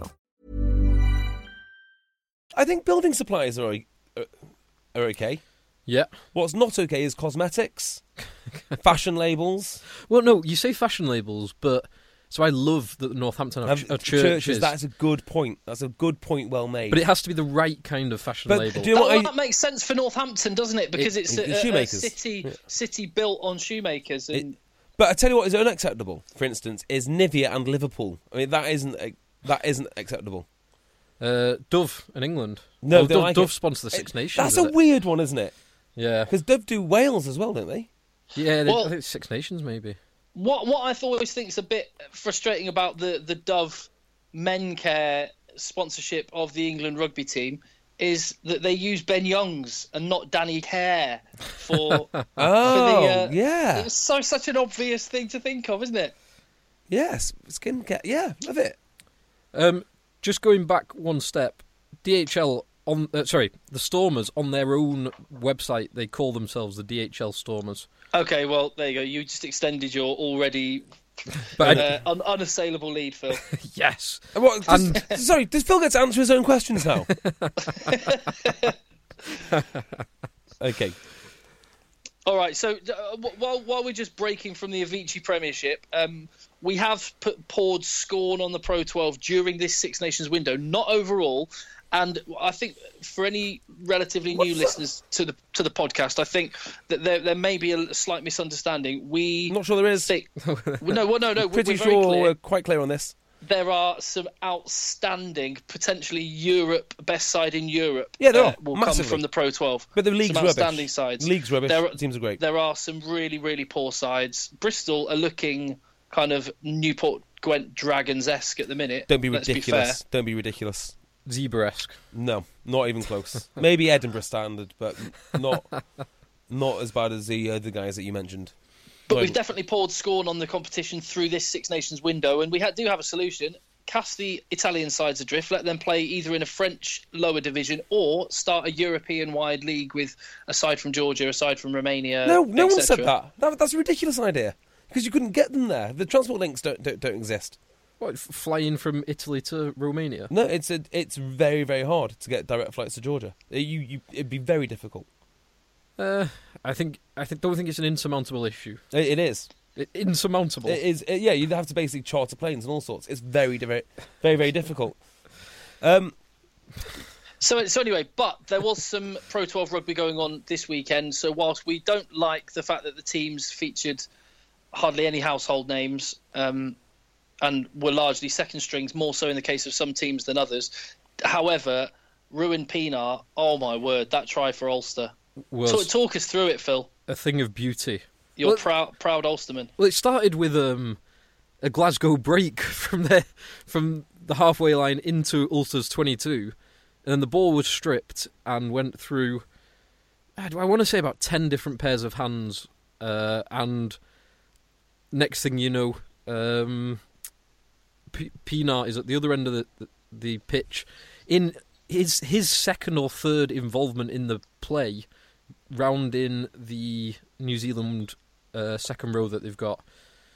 I think building supplies are o- are okay. Yeah. What's not okay is cosmetics, fashion labels, Well, no, you say fashion labels, but so I love that Northampton have, um, ch- have churches, That's a good point. That's a good point. Well made. but it has to be the right kind of fashion But label. do you know That, what I- that makes sense for Northampton, doesn't it? Because It- it's it- a, a, a shoemakers. city city built on shoemakers. And It- But I tell you what is unacceptable, for instance, is Nivea and Liverpool. I mean, that isn't a, That isn't acceptable. Uh, Dove in England. No, oh, they don't Dove, like Dove it. sponsor the Six It- Nations. That's is a it? weird one, isn't it? Yeah, Because Dove do Wales as well, don't they? yeah. They, Well- I think it's Six Nations maybe. What what I always think is a bit frustrating about the the Dove Men Care sponsorship of the England rugby team is that they use Ben Youngs and not Danny Care for. Oh, uh, yeah. It's so such an obvious thing to think of, isn't it? Yes, skincare. Yeah, love it. Um, just going back one step, D H L on uh, sorry, the Stormers on their own website they call themselves the D H L Stormers. Okay, well there you go. You just extended your already But uh, un- unassailable lead, Phil. yes, Uh, What, does, sorry, does Phil get to answer his own questions now? Okay. All right, so uh, wh- while while we're just breaking from the Avicii Premiership, um, we have put, poured scorn on the Pro twelve during this Six Nations window, not overall. And I think for any relatively new What's listeners to the to the podcast, I think that there there may be a slight misunderstanding. We I'm not sure there is. think no, well, no, no. Pretty we're very sure clear. we're quite clear on this. There are some outstanding, potentially Europe best side in Europe. Yeah, there uh, are, will massively. come from the Pro twelve. But the league's some rubbish. outstanding sides. League's rubbish. There, Teams are great. There are some really, really poor sides. Bristol are looking kind of Newport Gwent Dragons-esque at the minute. Don't be let's ridiculous. Be fair. Don't be ridiculous. zebra-esque. No, not even close. Maybe Edinburgh standard, but not not as bad as the other guys that you mentioned. But No. we've definitely poured scorn on the competition through this Six Nations window, and we ha- do have a solution. Cast the Italian sides adrift, let them play either in a French lower division or start a European-wide league with, aside from Georgia, aside from Romania, No, no one et said cetera. that. that. That's a ridiculous idea. Because you couldn't get them there. The transport links don't don't, don't exist. What, f- flying from Italy to Romania? No, it's a, it's very, very hard to get direct flights to Georgia. Uh, You, you, it'd be very difficult. Uh, I think I think don't think it's an insurmountable issue. It, it is. I- insurmountable. It is. It, yeah, you'd have to basically charter planes and all sorts. It's very, very, very, very difficult. Um, So, so anyway, but there was some Pro twelve rugby going on this weekend. So whilst we don't like the fact that the teams featured hardly any household names um, and were largely second strings, more so in the case of some teams than others. However, Ruin Pienaar, oh my word, that try for Ulster. was Talk, talk us through it, Phil. a thing of beauty. You're Well- proud, proud Ulsterman. Well, it started with um, a Glasgow break from the from the halfway line into Ulster's twenty-two, and then the ball was stripped and went through. I I want to say about ten different pairs of hands, uh, and next thing you know, um, P- Pienaar is at the other end of the, the the pitch. In his his second or third involvement in the play, rounding the New Zealand uh, second row that they've got,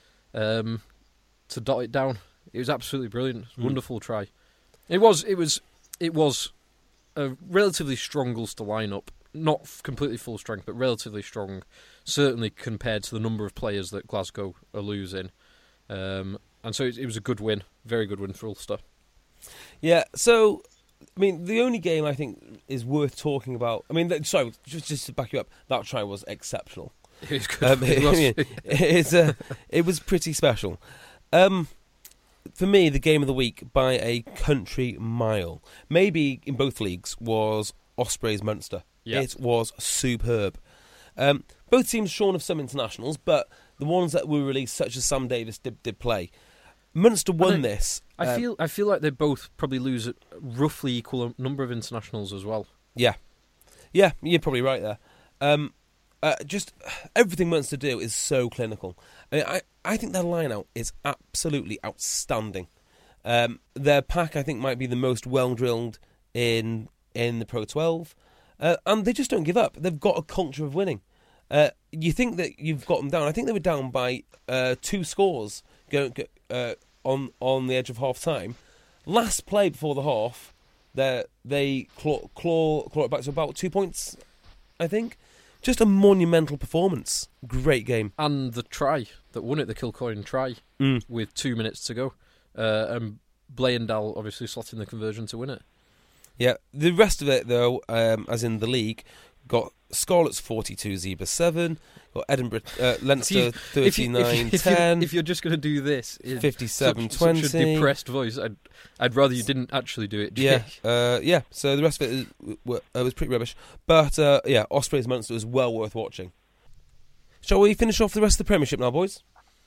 um, to dot it down. It was absolutely brilliant. Mm. Wonderful try. It was. It was. It was a relatively strong Ulster lineup. Not f- completely full strength, but relatively strong. Certainly compared to the number of players that Glasgow are losing. Um, and so it, it was a good win. Very good win for Ulster. yeah, so, I mean, the only game I think is worth talking about... I mean, th- sorry, just, just to back you up, that try was exceptional. It was good. Um, It I was- mean, it's, uh, it was pretty special. Um, for me, the game of the week by a country mile, maybe in both leagues, was Ospreys Munster. Yeah. It was superb. Um, both teams shorn of some internationals, but the ones that were released, such as Sam Davis, did, did play. Munster won I- this. I um, feel. I feel like they both probably lose a roughly equal number of internationals as well. Yeah. Yeah, you're probably right there. Um, uh, just everything Munster do is so clinical. I mean, I, I think their line-out is absolutely outstanding. Um, their pack, I think, might be the most well-drilled in in the Pro twelve. Uh, and they just don't give up. They've got a culture of winning. Uh, you think that you've got them down. I think they were down by uh, two scores going uh, on on the edge of half-time. Last play before the half, they they claw, claw, claw it back to about two points, I think. Just a monumental performance. Great game. And the try that won it, the Kilcoyne try, Mm. with two minutes to go. Uh, and Blayendal obviously slotting the conversion to win it. Yeah, the rest of it, though, um, as in the league, got Scarlets forty-two, Zebras seven, Got Edinburgh, uh, Leinster If you- thirty-nine if, you, if, you, ten. if you're just going to do this in fifty-seven such, twenty. such a depressed voice, I'd, I'd rather you didn't actually do it. Yeah, Jake. uh, yeah. So the rest of it is, w- uh, was pretty rubbish. But uh, yeah, Ospreys Munster was well worth watching. Shall we finish off the rest of the Premiership now, boys?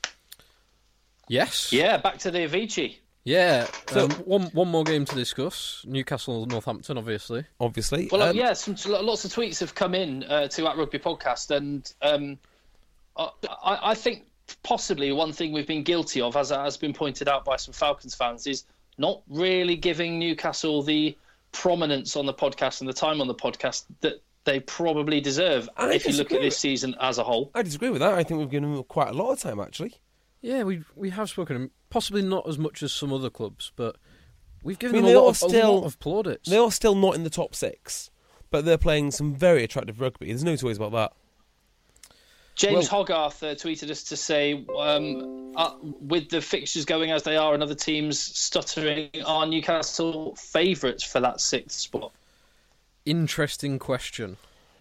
Yes. Yeah, back to the Avicii. Yeah. So- um, one one more game to discuss. Newcastle, Northampton, obviously. Obviously. Well, uh, Um, yeah, some, lots of tweets have come in uh, to at Rugby Podcast, and um, I, I think possibly one thing we've been guilty of, as has been pointed out by some Falcons fans, is not really giving Newcastle the prominence on the podcast and the time on the podcast that they probably deserve. I if you look disagree at this with- season as a whole, I disagree with that. I think we've given them quite a lot of time, actually. Yeah, we we have spoken, possibly not as much as some other clubs, but we've given I mean, them they a lot, are of, still- a lot of plaudits. They are still not in the top six, but they're playing some very attractive rugby. There's no two ways about that. James Hogarth uh, tweeted us to say, um, uh, with the fixtures going as they are and other teams stuttering, are Newcastle favourites for that sixth spot? Interesting question.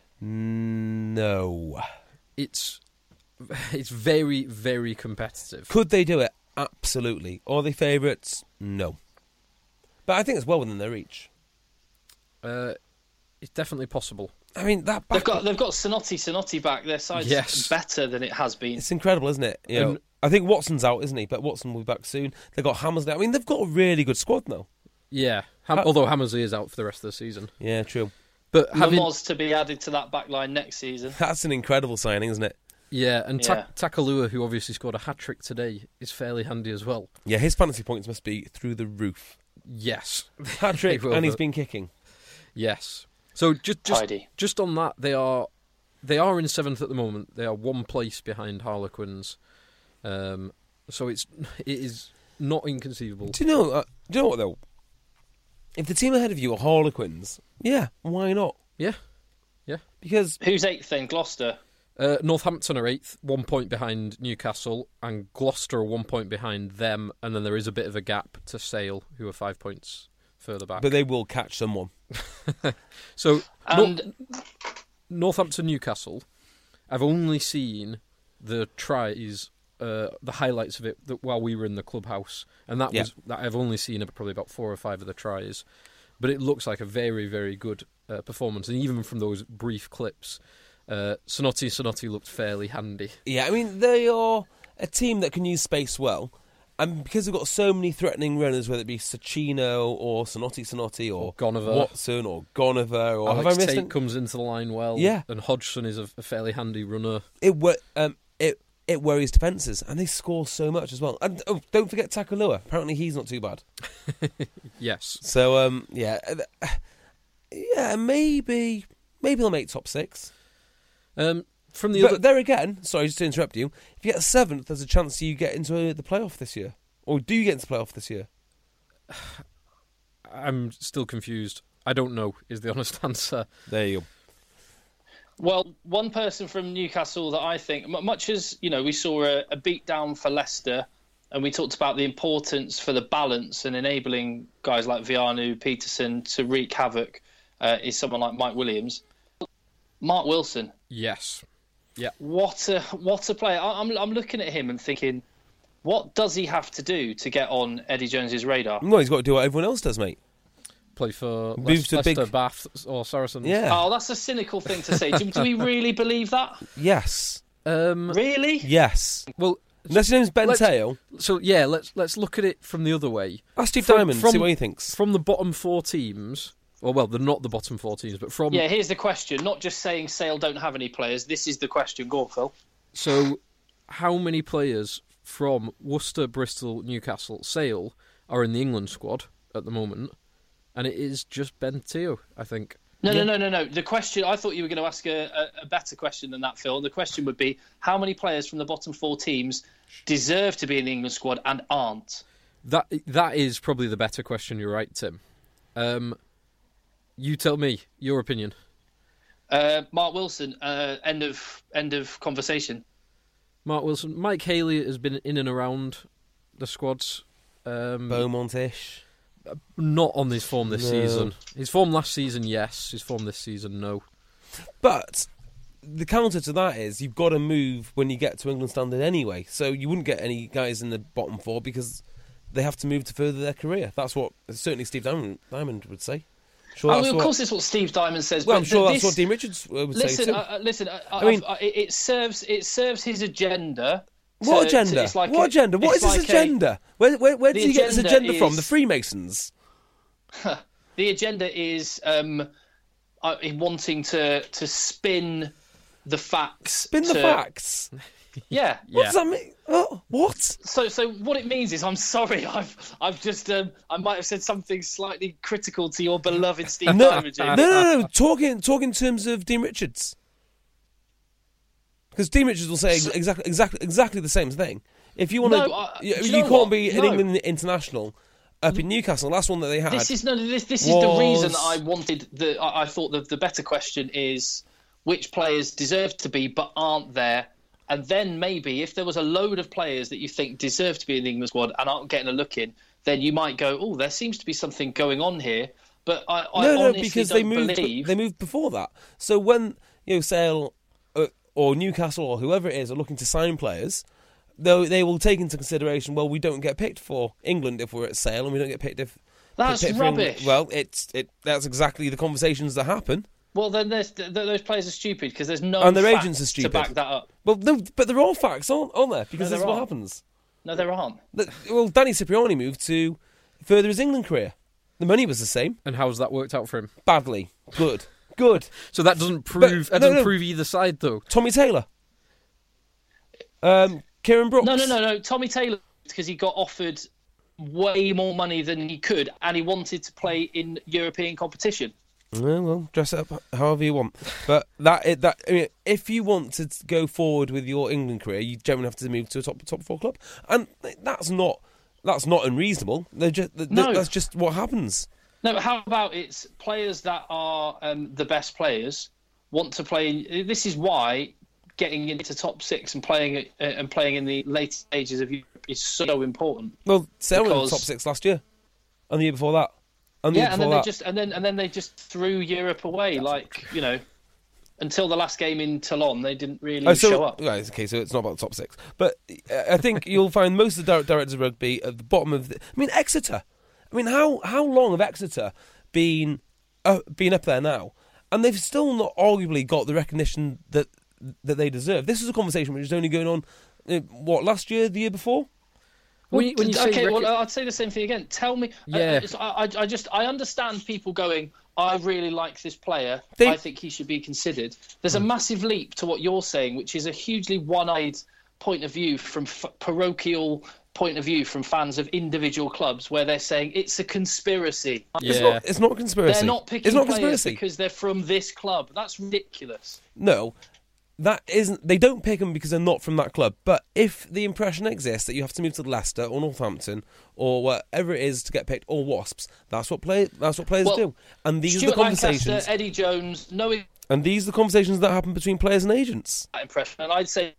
No. It's it's very, very competitive. Could they do it? Absolutely. Are they favourites? No. But I think it's well within their reach. Uh, it's definitely possible. I mean, that They've back got they've got Sonotti Sonotti back. Their side's Yes. better than it has been. It's incredible, isn't it? You know, And- I think Watson's out, isn't he? But Watson will be back soon. They've got Hammersley. I mean, they've got a really good squad now. Yeah, Ham- Ha- although Hammersley is out for the rest of the season. Yeah, true. But having Lamoz to be added to that back line next season. That's an incredible signing, isn't it? yeah, and Yeah. Ta- Takalua, who obviously scored a hat trick today, is fairly handy as well. Yeah, his fantasy points must be through the roof. Yes, Hat trick, They will, and he's but- been kicking. yes. So just just Tidy. just on that, they are they are in seventh at the moment. They are one place behind Harlequins. Um, so it's it is not inconceivable. Do you know? Uh, do you know what though? If the team ahead of you are Harlequins, yeah, why not? Yeah, yeah. Because Who's eighth then? Gloucester. Uh, Northampton are eighth, one point behind Newcastle, and Gloucester are one point behind them, and then there is a bit of a gap to Sale, who are five points further back. but they will catch someone. so Nor- And Northampton, Newcastle, I've only seen the tries, uh, the highlights of it that while we were in the clubhouse, and that Yeah. was that I've only seen probably about four or five of the tries, but it looks like a very, very good uh, performance, and even from those brief clips, uh, Sonotti Sonotti looked fairly handy. Yeah, I mean they are a team that can use space well, and because they've got so many threatening runners, whether it be Sacchino or Sonotti Sonotti or, Or Gonover. Watson or Gonover, or have I Alex missed Tate it? comes into the line well, Yeah. and Hodgson is a, a fairly handy runner. It wor- um, it it worries defences, and they score so much as well. And oh, don't forget Takalua. Apparently, he's not too bad. Yes. So um, yeah, uh, yeah, maybe maybe they'll make top six. Um, from the But other, there again, sorry, just to interrupt you. If you get seventh, there's a chance you get into the playoff this year, or do you get into the playoff this year? I'm still confused. I don't know. Is the honest answer. There you go. well, one person from Newcastle that I think, mu- much as you know, we saw a, a beat down for Leicester, and we talked about the importance for the balance and enabling guys like Vianu, Peterson to wreak havoc, uh, is someone like Mike Williams. Mark Wilson, Yes. Yeah. what a what a player! I, I'm I'm looking at him and thinking, what does he have to do to get on Eddie Jones's radar? Well, he's got to do what everyone else does, mate. Play for Move Leic- to Leicester, big- Bath, or Saracens. Yeah. Oh, that's a cynical thing to say. Do, do we really believe that? Yes. Um. Really? Yes. Well. Unless your name's Ben Let's- Tail, So yeah, let's let's look at it from the other way. ask Steve From- Diamond, from- see what he thinks. From the bottom four teams, or well, they're not the bottom four teams, but from Yeah, here's the question. Not just saying Sale don't have any players. This is the question. Go on, Phil. so how many players from Worcester, Bristol, Newcastle, Sale are in the England squad at the moment? And it is just Ben Teo, I think. No, no, no, no, no. The question, I thought you were going to ask a, a, a better question than that, Phil. The question would be, how many players from the bottom four teams deserve to be in the England squad and aren't? That that is probably the better question. You're right, Tim. Um, you tell me your opinion. Uh, Mark Wilson, uh, end of end of conversation. Mark Wilson, Mike Haley has been in and around the squads. Um, Beaumont-ish. Not on his form this No. season. His form last season, yes. His form this season, no. But the counter to that is you've got to move when you get to England standard anyway. So you wouldn't get any guys in the bottom four because they have to move to further their career. That's what certainly Steve Diamond, Diamond would say. Sure, I mean, of what, course, it's what Steve Diamond says. Well, but I'm sure this, that's what Dean Richards would listen, say too. Uh, listen, I, I mean, I, it serves it serves his agenda. What to, agenda? To, it's like what a, agenda? What is this like agenda? A, where where, where did he get this agenda is, from? The Freemasons? The agenda is um, uh, wanting to to spin the facts. Spin to, the facts? Yeah. What yeah. does that mean? Oh, what? So, so what it means is, I'm sorry, I've, I've just, um, I might have said something slightly critical to your beloved Steve No, Diamond. no, no, no. Talking, talk in terms of Dean Richards, because Dean Richards will say ex- exactly, exactly, exactly the same thing. If you want to, No, uh, you, do you you know can't what? be an No. England international up in Newcastle. The last one that they had. This is no, this, this is was- the reason I wanted the. I, I thought the the better question is which players deserve to be but aren't there. And then maybe if there was a load of players that you think deserve to be in the England squad and aren't getting a look in, then you might go, oh, there seems to be something going on here. But I, I no, no, honestly because don't they moved. believe... They moved before that. So when you know Sale uh, or Newcastle or whoever it is are looking to sign players, though they will take into consideration. Well, we don't get picked for England if we're at Sale, and we don't get picked if That's picked for England. rubbish. Well, it's it. That's exactly the conversations that happen. Well, then there's, th- those players are stupid because there's no And their facts agents are stupid. to back that up. Well, no, but they're all facts, aren't, aren't there? Because No, this is there what aren't. happens. No, there aren't. The- Well, Danny Cipriani moved to further his England career. The money was the same. And how's that worked out for him? Badly. Good. Good. So that doesn't prove But- that no, doesn't no. prove either side, though. Tommy Taylor. Um, Kieran Brooks. No, no, no, no. Tommy Taylor, because he got offered way more money than he could, and he wanted to play in European competition. Well, well, dress it up however you want. But that, it, that I mean, if you want to go forward with your England career, you generally have to move to a top top four club, and that's not that's not unreasonable. They're just, th- No. that's just what happens. No, but how about it's players that are um, the best players want to play. In, this is why getting into top six and playing uh, and playing in the later stages of Europe is so important. Well, Sale were in the Because- top six last year, and the year before that, and the Yeah, year and before then that. they just and then and then they just threw Europe away, like you know, until the last game in Toulon, they didn't really Oh, so, show up. Right, okay, so it's not about the top six. But uh, I think you'll find most of the dir- directors of rugby at the bottom of the... I mean, Exeter. I mean, how how long have Exeter been uh, been up there now? And they've still not arguably got the recognition that that they deserve. This is a conversation which is only going on, uh, what, last year, the year before? When you, when you say okay, rec- well, I'd say the same thing again. Tell me, Yeah. uh, I, I, I just, I understand people going, I really like this player. They- I think he should be considered. There's a massive leap to what you're saying, which is a hugely one-eyed point of view from f- parochial point of view from fans of individual clubs, where they're saying it's a conspiracy. It's Yeah. not, it's not a conspiracy. They're not picking it's not a players conspiracy. because they're from this club. That's ridiculous. No, that isn't. They don't pick them because they're not from that club. But if the impression exists that you have to move to Leicester or Northampton or whatever it is to get picked, or Wasps, that's what play. That's what players Well, do. And these Stuart are the conversations. Lancaster, Eddie Jones, knowing And these are the conversations that happen between players and agents. that impression, and I'd say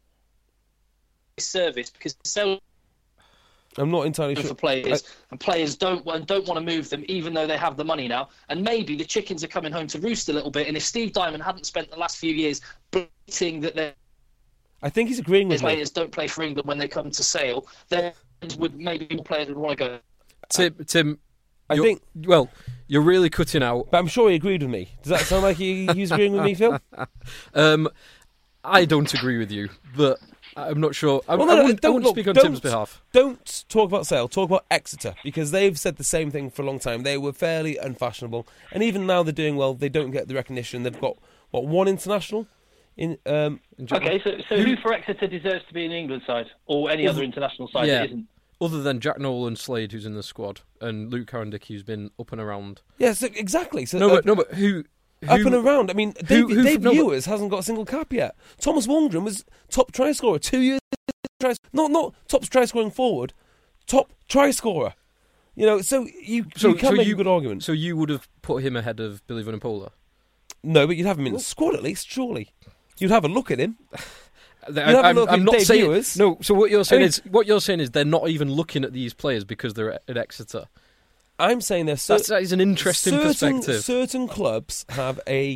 service because so I'm not entirely sure. for players, and players don't and don't want to move them, even though they have the money now. And maybe the chickens are coming home to roost a little bit. And if Steve Diamond hadn't spent the last few years bleating that their I think he's agreeing with me. players don't play for England when they come to Sale, then would maybe more players would want to go. Tim, Tim I you're- think- well, you're really cutting out. But I'm sure he agreed with me. Does that sound like he, he's agreeing with me, Phil? Um, I don't agree with you, but I'm not sure. I, Well, no, I no, wouldn't, I don't- wouldn't look, speak on don't- Tim's behalf. Don't talk about Sale, talk about Exeter, because they've said the same thing for a long time. They were fairly unfashionable, and even now they're doing well. They don't get the recognition. They've got, what, one international? in um, Okay, so so who for Exeter deserves to be in the England side or any other international side Yeah. that isn't? Other than Jack Nolan Slade, who's in the squad, and Luke Carrandick, who's been up and around. Yeah, so exactly. So No, uh, but no, but who? who up and around. I mean, Dave, who- Dave no, but- Ewers hasn't got a single cap yet. Thomas Waldron was top try scorer two years. Try, not not top try scoring forward, top try scorer. You know, so you So, you can so make you a good argument. So you would have put him ahead of Billy Vunipola? No, but you'd have him in the squad at least, surely. You'd have a look at him. I, have a I'm, look I'm at not Dave saying Ewers. no. So what you're saying mean- is what you're saying is they're not even looking at these players because they're at, at Exeter. I'm saying there's cer- That's, that is an interesting certain, perspective. Certain clubs have a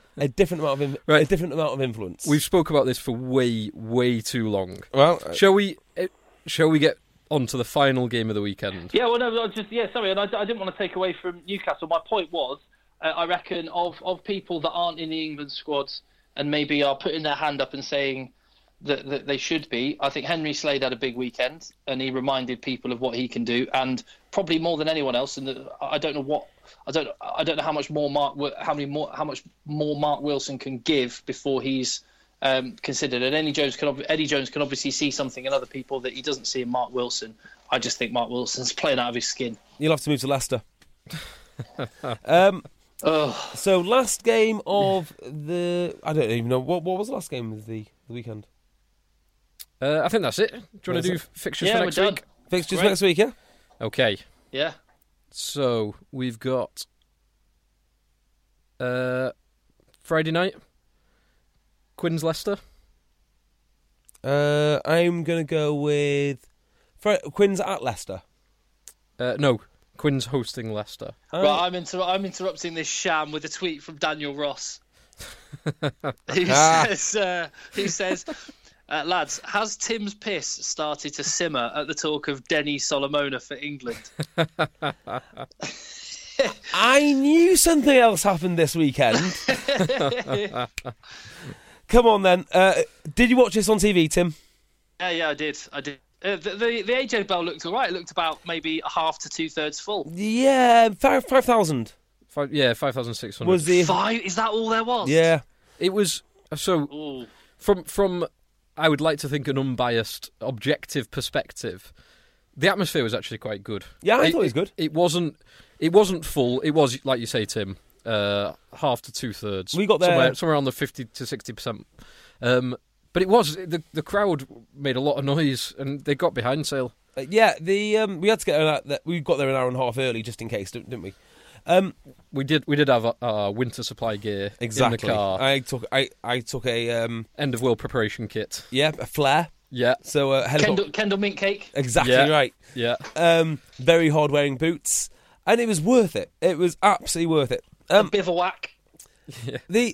a different amount of in- Right. a different amount of influence. We've spoke about this for way, way too long. well, uh, Shall we? Uh, shall we get on to the final game of the weekend? Yeah, well, no, I just yeah, sorry, and I, I didn't want to take away from Newcastle. My point was, uh, I reckon of of people that aren't in the England squads and maybe are putting their hand up and saying that, that they should be. I think Henry Slade had a big weekend, and he reminded people of what he can do, and probably more than anyone else. And the, I don't know what I don't I don't know how much more Mark how many more how much more Mark Wilson can give before he's um, considered. And Eddie Jones can Eddie Jones can obviously see something in other people that he doesn't see in Mark Wilson. I just think Mark Wilson's playing out of his skin. you'll have to move to Leicester. um, Ugh. so last game of the I don't even know what what was the last game of the, the weekend. Uh, I think that's it. Do you want That's to do it. fixtures Yeah, for we're next done. week? Fixtures Great. next week, yeah. Okay. Yeah. So we've got uh, Friday night, Quinn's Leicester. Uh, I'm gonna go with Fre- Quinn's at Leicester. Uh, no, Quinn's hosting Leicester. Uh, Right, I'm, inter- I'm interrupting this sham with a tweet from Daniel Ross, who Ah. says, uh, who says, uh, lads, has Tim's piss started to simmer at the talk of Denny Solomona for England? I knew something else happened this weekend. Come on then. Uh, did you watch this on T V, Tim? Yeah, yeah, I did, I did. Uh, the, the the A J Bell looked all right. It looked about maybe a half to two thirds full. Yeah, five five thousand Five, yeah, five thousand six hundred. was the Five? Is that all there was? yeah. It was so Ooh. from from. I would like to think an unbiased, objective perspective. The atmosphere was actually quite good. Yeah, I thought it was good. It wasn't. It wasn't full. It was like you say, Tim. Uh, half to two thirds. We got there- somewhere, somewhere on the fifty to sixty percent. Um, but it was the the crowd made a lot of noise and they got behind Sale. Uh, yeah, the um, we had to get there, that we got there an hour and a half early just in case, didn't didn't we? Um, We did. We did have our, our winter supply gear exactly. in the car. I took I, I took a um, End of world preparation kit. yeah a flare. Yeah, So uh, helicopter. Kendall, Kendall mint cake. Exactly Yeah. right. yeah. Um, very hard wearing boots, and it was worth it. It was absolutely worth it. Um, a bivouac. The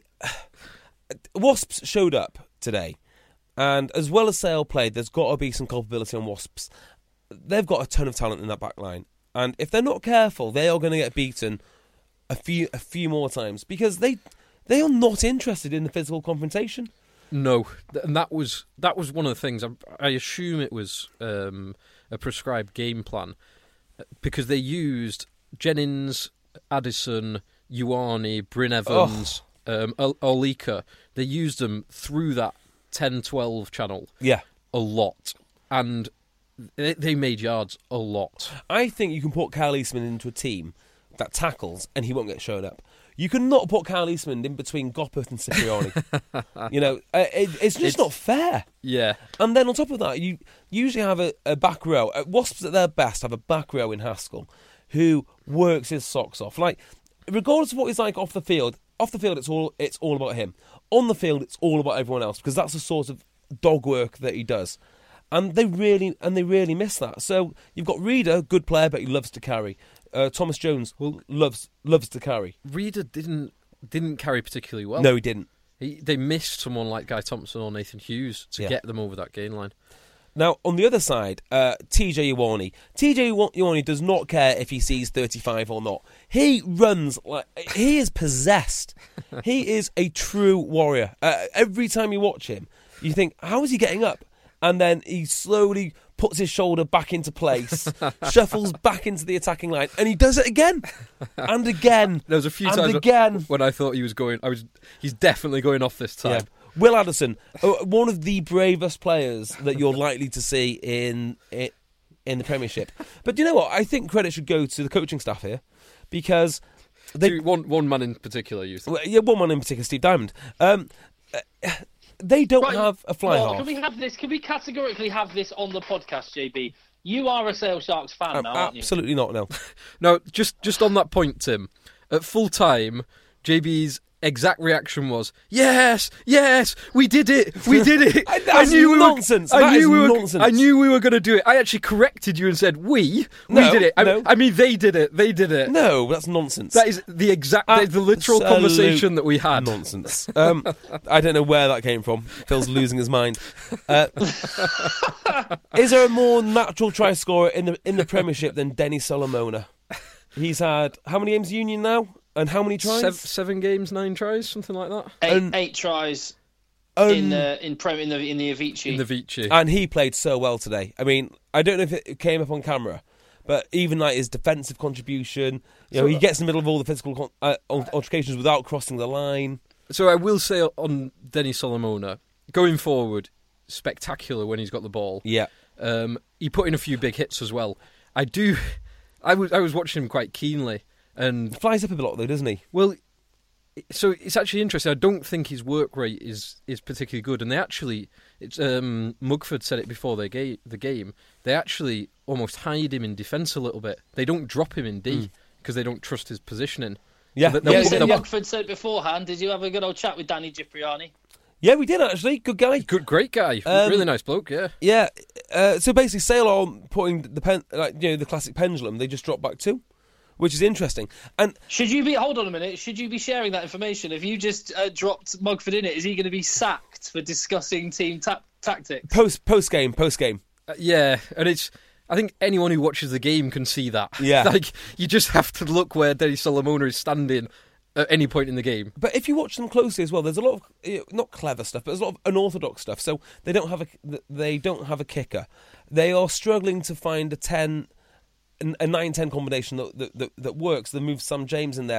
Wasps showed up today, and as well as Sale played, there's got to be some culpability on Wasps. They've got a ton of talent in that back line, and if they're not careful, they are going to get beaten a few a few more times because they they are not interested in the physical confrontation. No, th- and that was that was one of the things. I, I assume it was um, a prescribed game plan uh, because they used Jennings, Addison, Ioane, Bryn Evans, um, Ol- Olika. They used them through that ten twelve channel Yeah, a lot, and they, they made yards a lot. I think you can put Kyle Eastman into a team that tackles, and he won't get shown up. You cannot put Kyle Eastman in between Goppert and Cipriani. You know, uh, it, it's just It's- not fair. Yeah, And then on top of that, you usually have a, a back row. Uh, Wasps at their best have a back row in Haskell who works his socks off. Like, regardless of what he's like off the field, off the field it's all it's all about him. On the field, it's all about everyone else because that's the sort of dog work that he does. And they really and they really miss that. So you've got Reader, good player, but he loves to carry. Uh, Thomas Jones loves loves to carry. Reader didn't didn't carry particularly well. No, he didn't. He, they missed someone like Guy Thompson or Nathan Hughes to Yeah. get them over that gain line. Now, on the other side, uh, T J Ioane. T J Ioane does not care if he sees thirty-five or not. He runs like... He is possessed. He is a true warrior. Uh, every time you watch him, you think, how is he getting up? And then he slowly puts his shoulder back into place, shuffles back into the attacking line, and he does it again. And again. There was a few and times again. when I thought he was going. I was. He's definitely going off this time. Yeah. Will Addison, uh, one of the bravest players that you're likely to see in, in in the Premiership. But you know what? I think credit should go to the coaching staff here because they Two- one one man in particular. You think? well, yeah, one man in particular, Steve Diamond. Um, uh, they don't Right, have a fly well, half. Can we have this? Can we categorically have this on the podcast, J B? You are a Sale Sharks fan Um, now, aren't you? absolutely not. No. No, just just on that point, Tim. At full time, J B's exact reaction was, "Yes, yes, we did it, we did it." I, that's knew we nonsense. Were, That I knew is we were, nonsense. I knew we were going to do it. I actually corrected you and said, "We, we No, did it." I, no. I mean, they did it. They did it. No, that's nonsense. That is the exact, that is the literal Absolute conversation that we had. Nonsense. Um, I don't know where that came from. Phil's losing his mind. Uh, is there a more natural try scorer in the in the Premiership than Denny Solomona? He's had how many games union now, and how many tries? Seven, seven games, nine tries, something like that. Eight, Um, eight tries Um, in uh, in Prem in the in the Avicii. In the Vici. and he played so well today. I mean, I don't know if it came up on camera, but even like his defensive contribution, you know, So- he gets in the middle of all the physical con- uh, altercations without crossing the line. So I will say on Denny Solomona, going forward, spectacular when he's got the ball. Yeah, Um, he put in a few big hits as well. I do. I was I was watching him quite keenly, and flies up a lot though, doesn't he? well, so it's actually interesting. I don't think his work rate is, is particularly good, and they actually, it's um, Mugford said it before they ga- the game. They actually almost hide him in defence a little bit. They don't drop him in D because they don't trust his positioning. Yeah, So Yeah, they'll you put- said they'll- Mugford said beforehand. Did you have a good old chat with Danny Cipriani? Yeah, we did actually. Good guy. Good, great guy, Um, really nice bloke. Yeah. Yeah. Uh, so basically, Sale are putting the pen, like you know, the classic pendulum. They just drop back two, which is interesting. And Should you be hold on a minute? Should you be sharing that information? If you just uh, dropped Mugford in it, is he going to be sacked for discussing team ta- tactics? post post game, post game. Uh, yeah, and it's. I think anyone who watches the game can see that. Yeah. Like, you just have to look where Denny Solomona is standing at any point in the game. But if you watch them closely as well, there's a lot of you know, not clever stuff, but there's a lot of unorthodox stuff. So they don't have a they don't have a kicker. They are struggling to find a ten, a nine ten combination that that, that, that works. They move Sam James in there,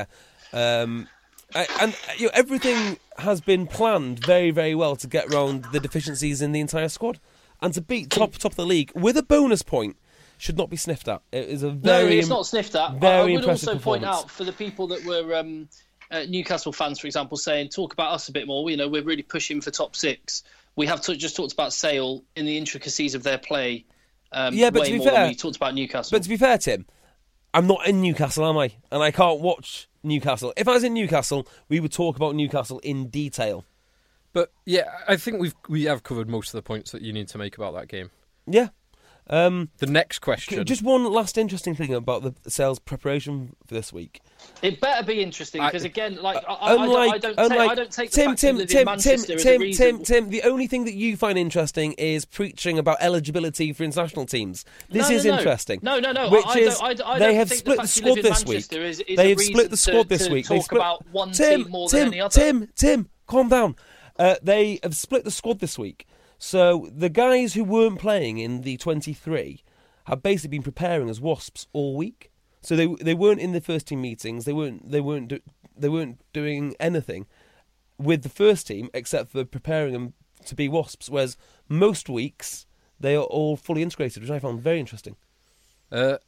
um, and, and you know, everything has been planned very very well to get around the deficiencies in the entire squad, and to beat top top of the league with a bonus point should not be sniffed at. It is a very no, it's not sniffed at. very I would impressive also point performance. out for the people that were um, uh, Newcastle fans, for example, saying talk about us a bit more. You know, we're really pushing for top six. We have t- just talked about Sale in the intricacies of their play. Um, Yeah, but way to be more fair- than we talked about Newcastle. But to be fair, Tim, I'm not in Newcastle, am I? And I can't watch Newcastle. If I was in Newcastle, we would talk about Newcastle in detail. But yeah, I think we've we have covered most of the points that you need to make about that game. Yeah. Um, The next question. just one last interesting thing about the sales preparation for this week. It better be interesting I- because again, like I, I, Unlike, I, don't, I, don't, unlike take, I don't take the Tim, fact Tim, of living Tim, in Tim, Manchester as a Tim, reason. Tim, Tim. The only thing that you find interesting is preaching about eligibility for international teams. This No, is no, no. interesting. No, no, no. Which I is don't, I, don't- I they don't have think split the, the fact you squad live in this week. Manchester Is, is They a have reason split the squad to, this to week. Talk They split about one Tim, team more Tim, than any other. Tim, Tim, calm down. Uh, they have split the squad this week. So the guys who weren't playing in the twenty-three have basically been preparing as Wasps all week. So they they weren't in the first team meetings. They weren't they weren't do, they weren't doing anything with the first team except for preparing them to be Wasps. Whereas most weeks they are all fully integrated, which I found very interesting. Uh,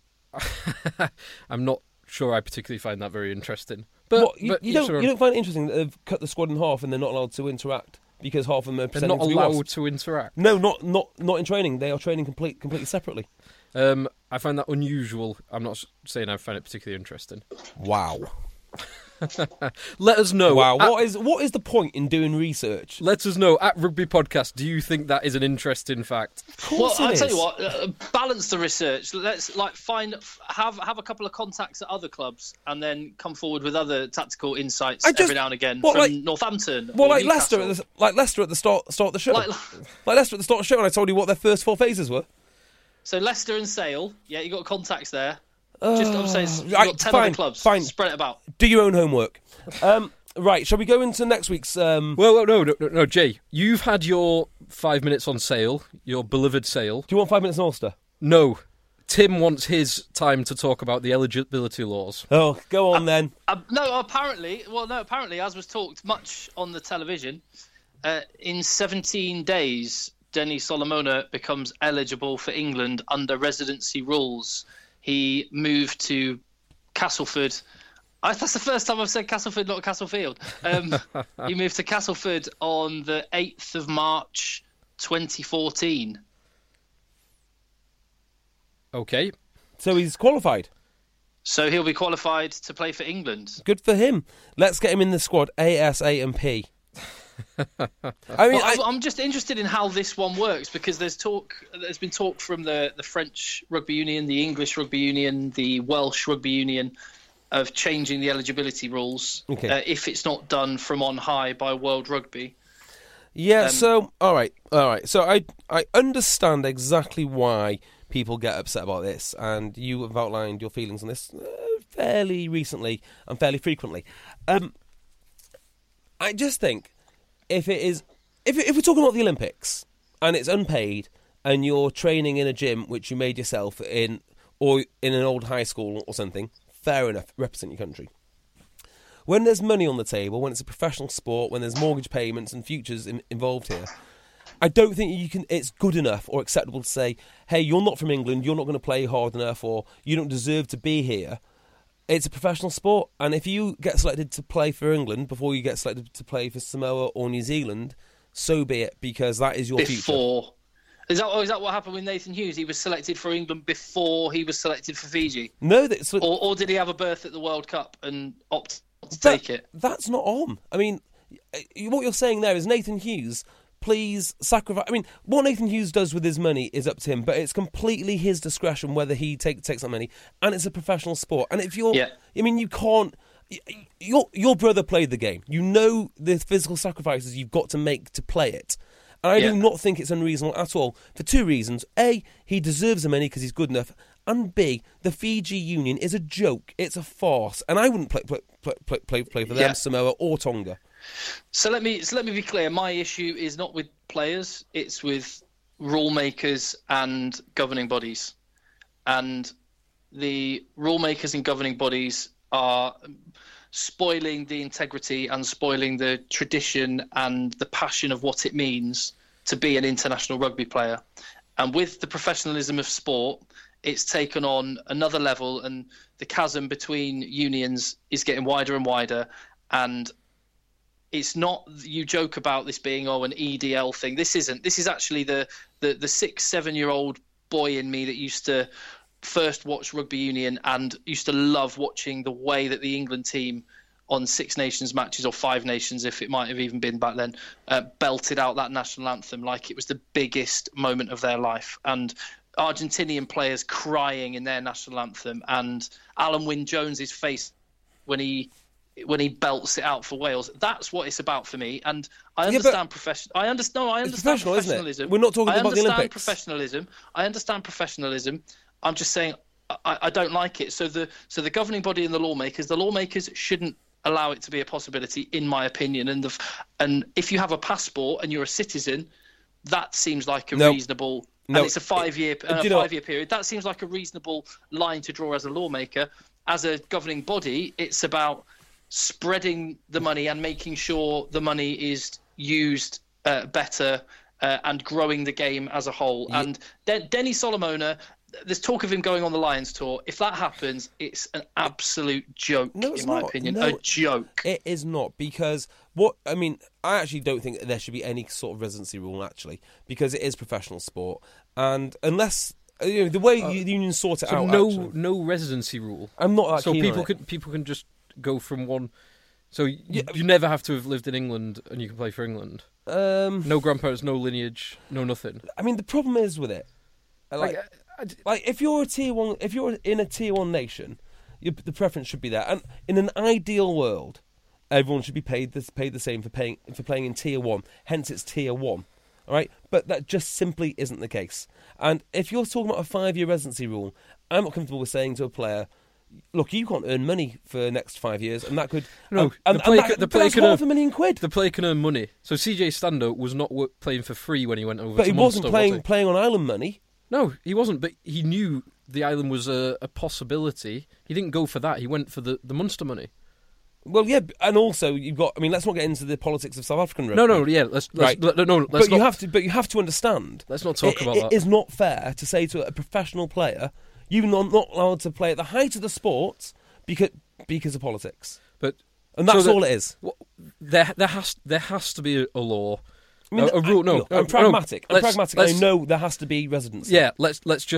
I'm not sure I particularly find that very interesting. But, What, you, but you each don't their own. you don't find it interesting that they've cut the squad in half and they're not allowed to interact because half of them are They're pretending not to be allowed Wasps? to interact. No, not not not in training. They are training complete completely separately. Um, I find that unusual. I'm not s- saying I find it particularly interesting. Wow. Let us know. Wow. At, What is what is the point in doing research? let us know at Rugby Podcast. Do you think that is an interesting fact? Of Well, course I'll it tell is. you what. Uh, balance the research. Let's like find have have a couple of contacts at other clubs, and then come forward with other tactical insights I just- every now and again what, from like- Northampton. Well, or like Leicester, Newcastle. at the, like Leicester at the start start of the show. Like- Like, Leicester at the start of the show, and I told you what their first four phases were. So Leicester and Sale, yeah, you got contacts there. Just I'm saying, you've right, got ten fine, other clubs. fine. Spread it about. Do your own homework. Um, right, shall we go into next week's? Um, Well, well no, no, no, no, Jay. You've had your five minutes on sale, your beloved sale. do you want five minutes in Ulster? No, Tim wants his time to talk about the eligibility laws. Oh, go on then. Uh, no, apparently, well, no, apparently, as was talked much on the television, uh, in seventeen days, Denny Solomona becomes eligible for England under residency rules. He moved to Castleford. I, that's the first time I've said Castleford, not Castlefield. Um, he moved to Castleford on the eighth of March, twenty fourteen. Okay. So he's qualified. So he'll be qualified to play for England. Good for him. Let's get him in the squad ASAP. I mean, well, I, I'm just interested in how this one works, because there's talk. There's been talk from the, the French Rugby Union, the English Rugby Union, the Welsh Rugby Union, of changing the eligibility rules okay. uh, if it's not done from on high by World Rugby. Yeah. Um, so, all right, all right. So I I understand exactly why people get upset about this, and you have outlined your feelings on this uh, fairly recently and fairly frequently. Um, I just think. If it is, if if we're talking about the Olympics and it's unpaid and you're training in a gym which you made yourself in, or in an old high school or something, fair enough, represent your country. When there's money on the table, when it's a professional sport, when there's mortgage payments and futures in, involved here, I don't think you can. It's good enough or acceptable to say, "Hey, you're not from England. You're not going to play hard enough, or you don't deserve to be here." It's a professional sport, and if you get selected to play for England before you get selected to play for Samoa or New Zealand, so be it, because that is your before. future. Before. Is that, oh, is that what happened with Nathan Hughes? He was selected for England before he was selected for Fiji? No. That's, or, or did he have a berth at the World Cup and opt to that, take it? That's not on. I mean, what you're saying there is Nathan Hughes... Please sacrifice. I mean, what Nathan Hughes does with his money is up to him, but it's completely his discretion whether he take, takes that money. And it's a professional sport. And if you're, yeah. I mean, you can't. Your your brother played the game. You know the physical sacrifices you've got to make to play it. And I yeah. do not think it's unreasonable at all for two reasons: A, he deserves the money because he's good enough, and B, the Fiji Union is a joke. It's a farce, and I wouldn't play play play play, play for them, yeah. Samoa or Tonga. So let me so let me be clear. My issue is not with players; it's with rule makers and governing bodies. And the rule makers and governing bodies are spoiling the integrity and spoiling the tradition and the passion of what it means to be an international rugby player. And with the professionalism of sport, it's taken on another level, and the chasm between unions is getting wider and wider. And it's not, you joke about this being, oh, an E D L thing. This isn't. This is actually the, the, the six, seven-year-old boy in me that used to first watch rugby union and used to love watching the way that the England team on Six Nations matches, or Five Nations, if it might have even been back then, uh, belted out that national anthem like it was the biggest moment of their life. And Argentinian players crying in their national anthem, and Alan Wynne-Jones's face when he... when he belts it out for Wales. That's what it's about for me. And I understand yeah, profession. I understand. No, I understand professionalism. Isn't it? We're not talking I about the understand Olympics. professionalism. I understand professionalism. I'm just saying I, I don't like it. So the so the governing body and the lawmakers, the lawmakers shouldn't allow it to be a possibility, in my opinion. And the and if you have a passport and you're a citizen, that seems like a no. reasonable. No. And it's a five year uh, you five year period. That seems like a reasonable line to draw as a lawmaker. As a governing body, it's about spreading the money and making sure the money is used uh, better uh, and growing the game as a whole. Yeah. And De- Denny Solomona, there's talk of him going on the Lions tour. If that happens, it's an absolute joke, no, it's in my not. opinion. No, a joke. It is not, because what I mean, I actually don't think there should be any sort of residency rule, actually, because it is professional sport. And unless... You know, the way uh, the unions sort it so out. No, actually, no residency rule. I'm not that so keen people on can it. people can just go from one. So you, yeah. you never have to have lived in England, and you can play for England. Um, no grandparents, no lineage, no nothing. I mean, the problem is with it, like, like, I, I, like if you're a tier one, if you're in a tier one nation, you, the preference should be there. And in an ideal world, everyone should be paid the paid the same for paying for playing in tier one. Hence, it's tier one. All right, but that just simply isn't the case. And if you're talking about a five-year residency rule, I'm not comfortable with saying to a player, "Look, you can't earn money for the next five years," and that could no, and, and, the player, and that, the player that's can half earn, a million quid. The player can earn money. So C J Stando was not work, playing for free when he went over. But to he wasn't Munster, playing was he? playing on island money. No, he wasn't. But he knew the island was a, a possibility. He didn't go for that. He went for the, the Munster money. Well, yeah, and also you've got. I mean, let's not get into the politics of South African rugby. No, no, yeah, let's, let's right. no, no, let's but not, you have to. But you have to understand. Let's not talk it, about it that. It is not fair to say to a professional player, you're not, not allowed to play at the height of the sport because because of politics. But and that's so all that, it is. There, there has there has to be a, a law. I mean, a, a rule. No, I, I'm no, pragmatic. no, I'm pragmatic. let's, I know there has to be residency. Yeah, let's let's just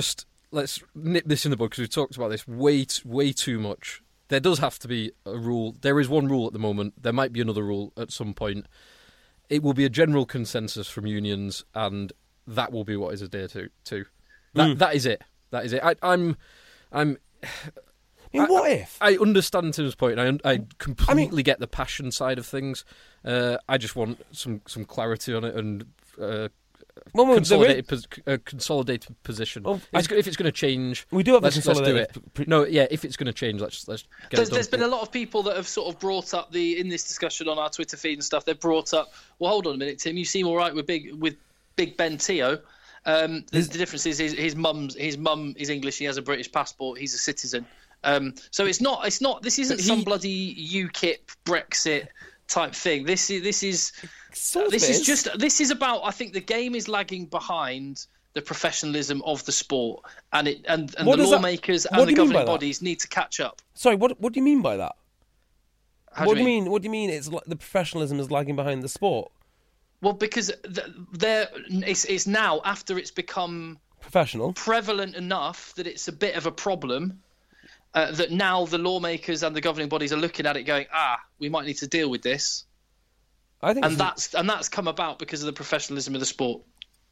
let's nip this in the bud because we've talked about this way t- way too much. There does have to be a rule. There is one rule at the moment. There might be another rule at some point. It will be a general consensus from unions, and that will be what is adhered to. to. That mm. that is it. That is it. I, I'm, I'm. I mean, what I, if? I understand Tim's point. I I completely I mean, get the passion side of things. Uh, I just want some, some clarity on it and uh, well, well, consolidated pos- uh, consolidated position. Well, if, it's, if it's going to change, we do have let's, a consolidated. Let's do it. Pre- no, yeah. If it's going to change, let's let's get there's, it done. There's been a lot of people that have sort of brought up the in this discussion on our Twitter feed and stuff. They've brought up. Well, hold on a minute, Tim. You seem all right with big with Big Ben Teo. Um, the, the difference is his, his mum's his mum is English. He has a British passport. He's a citizen. Um, so it's not it's not this isn't he, some bloody UKIP Brexit type thing. This is this is sort of this is. is just this is about. I think the game is lagging behind the professionalism of the sport, and it and, and the lawmakers that, and the do governing bodies need to catch up. Sorry, what what do you mean by that? How what do you mean? mean? What do you mean? It's like the professionalism is lagging behind the sport. Well, because there, it's, it's now after it's become professional, prevalent enough that it's a bit of a problem. Uh, that now the lawmakers and the governing bodies are looking at it, going, "Ah, we might need to deal with this." I think, and that's and that's come about because of the professionalism of the sport.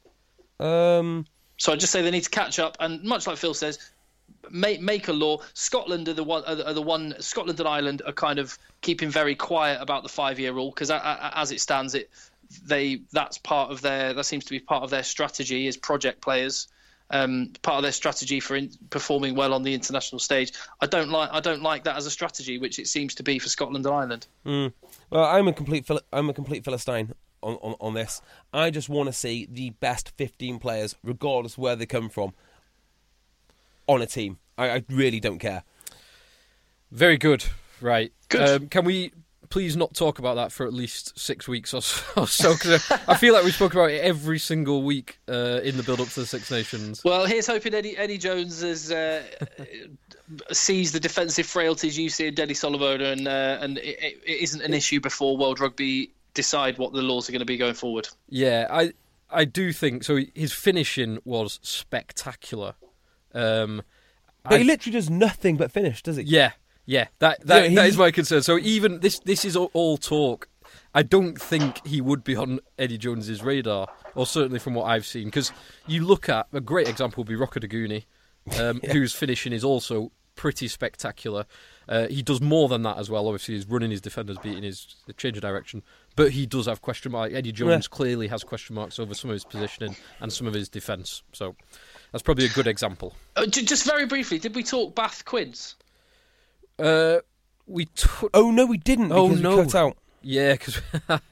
Um. So I just say they need to catch up, and much like Phil says, make make a law. Scotland are the one. Are the, are the one. Scotland and Ireland are kind of keeping very quiet about the five-year rule because, as it stands, it. They that's part of their that seems to be part of their strategy as project players, um, part of their strategy for in, performing well on the international stage. I don't like I don't like that as a strategy, which it seems to be for Scotland and Ireland. Mm. Well, I'm a complete I'm a complete Philistine on, on, on this. I just want to see the best fifteen players, regardless where they come from, on a team. I, I really don't care. Very good. Right. Good. Um, can we? Please not talk about that for at least six weeks or so, because I feel like we spoke about it every single week uh, in the build-up to the Six Nations. Well, here's hoping Eddie, Eddie Jones has, uh, sees the defensive frailties you see in Denny Solomona, and uh, and it, it isn't an issue before World Rugby decide what the laws are going to be going forward. Yeah, I I do think so. His finishing was spectacular. Um, but I, he literally does nothing but finish, does he? Yeah. Yeah, that that, yeah, he, that is my concern. So even this this is all, all talk. I don't think he would be on Eddie Jones's radar, or certainly from what I've seen. Because you look at a great example would be Rocco Daguni, um, yeah. whose finishing is also pretty spectacular. Uh, he does more than that as well. Obviously, he's running his defenders, beating his change of direction. But he does have question marks. Eddie Jones yeah. clearly has question marks over some of his positioning and some of his defence. So that's probably a good example. Uh, just very briefly, did we talk Bath Quins? Uh, we took. Oh no, we didn't. Oh because no, we cut out. Yeah, because.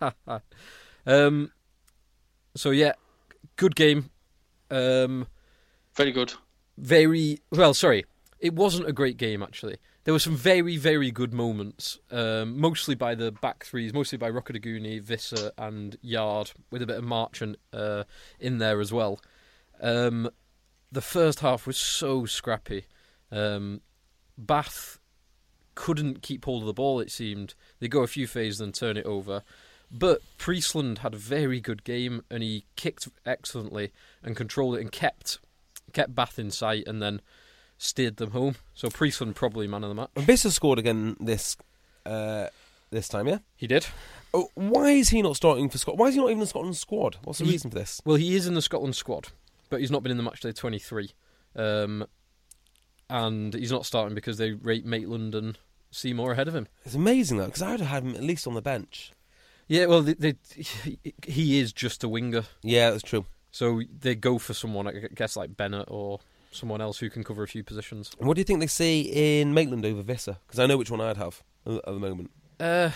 um. So yeah, good game. Um, very good. Very well. Sorry, it wasn't a great game actually. There were some very, very good moments, um, mostly by the back threes, mostly by Rocco Daguni, Visser, and Yard, with a bit of Marchant uh, in there as well. Um, the first half was so scrappy. Um, Bath couldn't keep hold of the ball, it seemed. They go a few phases and turn it over. But Priestland had a very good game, and he kicked excellently and controlled it and kept kept Bath in sight and then steered them home. So Priestland probably man of the match. Visser scored again this uh, this time, yeah? He did. Oh, why is he not starting for Scotland? Why is he not even in the Scotland squad? What's the he, reason for this? Well, he is in the Scotland squad, but he's not been in the matchday twenty-three. Um, and he's not starting because they rate Maitland and Seymour ahead of him. It's amazing, though, because I would have had him at least on the bench. Yeah, well, they, they, he is just a winger. Yeah, that's true. So they go for someone, I guess, like Bennett or someone else who can cover a few positions. What do you think they see in Maitland over Visser? Because I know which one I'd have at the moment. Uh,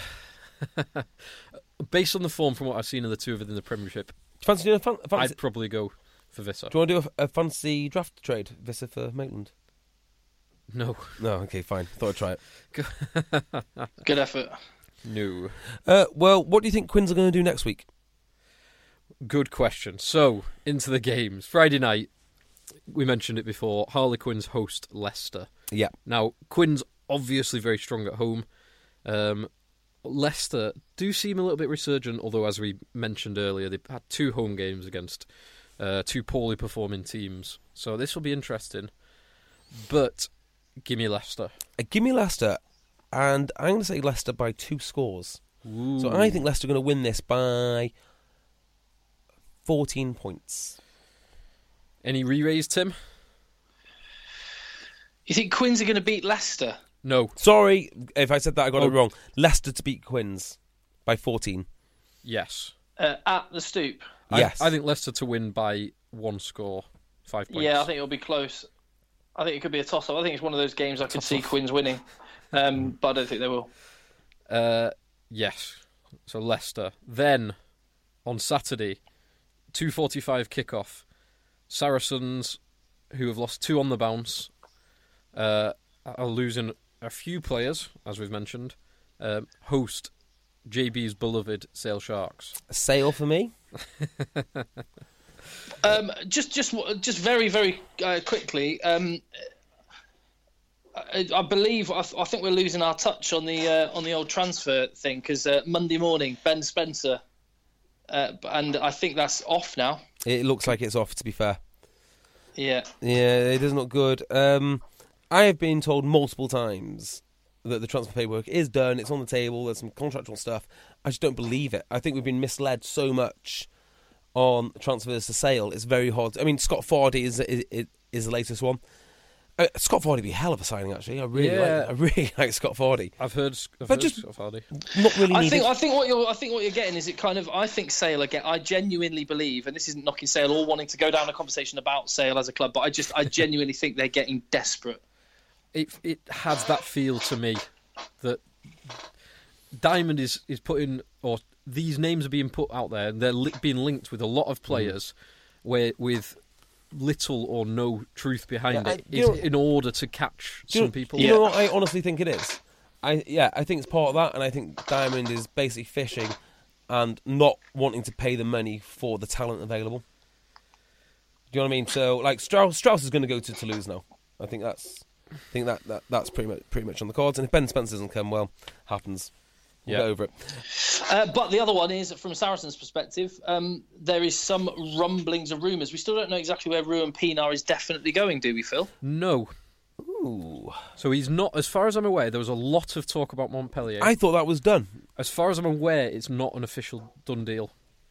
based on the form from what I've seen of the two within the Premiership, fancy doing a fan- fancy- I'd probably go for Visser. Do you want to do a, a fancy draft trade, Visser for Maitland? No. No, okay, fine. Thought I'd try it. Good effort. No. Uh, well, what do you think Quins are going to do next week? Good question. So, into the games. Friday night, we mentioned it before, Harlequins host Leicester. Yeah. Now, Quins obviously very strong at home. Um, Leicester do seem a little bit resurgent, although as we mentioned earlier, they've had two home games against Uh, two poorly performing teams. So this will be interesting. But give me Leicester. Uh, give me Leicester, and I'm going to say Leicester by two scores. Ooh. So I think Leicester are going to win this by fourteen points. Any re-raise, Tim? You think Quins are going to beat Leicester? No. Sorry if I said that, I got Oh. it wrong. Leicester to beat Quins by fourteen. Yes. Uh, at the Stoop? Yes. I, I think Leicester to win by one score, five points. Yeah, I think it'll be close. I think it could be a toss-up. I think it's one of those games I could see Quins winning, um, but I don't think they will. Uh, yes. So Leicester. Then, on Saturday, two forty-five kickoff. Saracens, who have lost two on the bounce, uh, are losing a few players, as we've mentioned. Um, host J B's beloved Sale Sharks. A sale for me. Um, just, just, just very, very uh, quickly. Um, I, I believe I, I think we're losing our touch on the uh, on the old transfer thing because uh, Monday morning Ben Spencer, uh, and I think that's off now. It looks like it's off, to be fair. Yeah. Yeah, it doesn't look good. Um, I have been told multiple times that the transfer paperwork is done, it's on the table, there's some contractual stuff. I just don't believe it. I think we've been misled so much on transfers to Sale. It's very hard. I mean, Scott Fardy is is, is the latest one. Uh, Scott Fardy would be a hell of a signing, actually. I really Yeah. like. I really like Scott Fardy. I've heard. I've But heard just- Scott Fardy. Not really I needed. think I think what you're I think what you're getting is it kind of I think Sale again. I genuinely believe, and this isn't knocking Sale or wanting to go down a conversation about Sale as a club, but I just I genuinely think they're getting desperate. It it has that feel to me that Diamond is, is putting, or these names are being put out there, and they're li- being linked with a lot of players where with little or no truth behind Yeah, I- it, you is know- in order to catch Do you some know- people. Do you know what I honestly think it is? I yeah, I think it's part of that, and I think Diamond is basically fishing and not wanting to pay the money for the talent available. Do you know what I mean? So, like Strauss, Strauss is going to go to Toulouse now. I think that's, I think that, that that's pretty much pretty much on the cards. And if Ben Spencer doesn't come, well, happens. We'll Yeah. get over it. Uh, but the other one is, from Saracens' perspective, um, there is some rumblings of rumours. We still don't know exactly where Ruan Pinar is definitely going, do we, Phil? No. Ooh, So he's not, as far as I'm aware, there was a lot of talk about Montpellier. I thought that was done. As far as I'm aware, it's not an official done deal.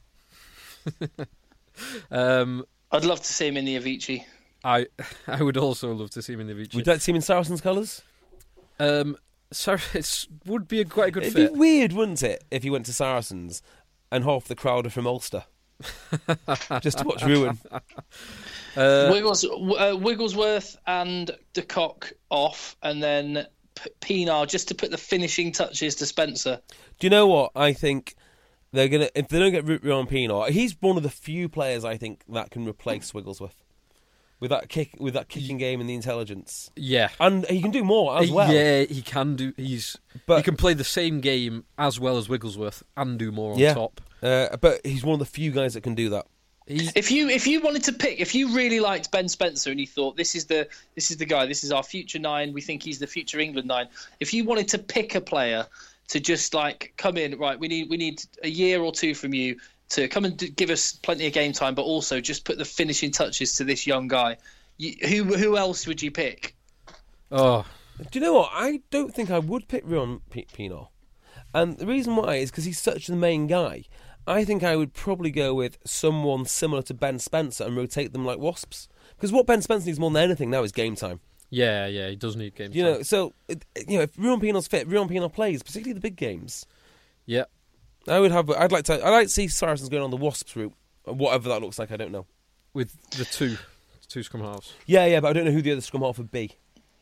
um, I'd love to see him in the Avicii. I I would also love to see him in the Avicii. Would you like to see him in Saracens colours? Um, so it would be a quite a good It'd fit. be weird, wouldn't it, if he went to Saracens and half the crowd are from Ulster, just to watch Ruan. Uh, Wiggles, uh, Wigglesworth and De Kock off, and then P- Pinar just to put the finishing touches to Spencer. Do you know what? I think they're gonna if they don't get Ruan Pinar, he's one of the few players I think that can replace Wigglesworth with that kick, with that kicking game and the intelligence, yeah. and he can do more as Uh, well. Yeah, he can do. He's But- he can play the same game as well as Wigglesworth and do more on Yeah. top. Uh, but he's one of the few guys that can do that. He's, If you if you wanted to pick, if you really liked Ben Spencer and you thought this is the this is the guy, this is our future nine, we think he's the future England nine. If you wanted to pick a player to just like come in, right, we need we need a year or two from you to come and d- give us plenty of game time, but also just put the finishing touches to this young guy. You, who who else would you pick? oh, Do you know what? I don't think I would pick Ruan P- Pinar, and the reason why is because he's such the main guy. I think I would probably go with someone similar to Ben Spencer and rotate them like wasps. Because what Ben Spencer needs more than anything now is game time. yeah, yeah. He does need game You time. know, so it, you know, if Ruan Pinar's fit, Ruan Pinar plays, particularly the big games. Yeah. I would have. I'd like to. I'd like to see Saracens going on the wasps route, whatever that looks like. I don't know. With the two, two scrum halves. Yeah, yeah, but I don't know who the other scrum half would be.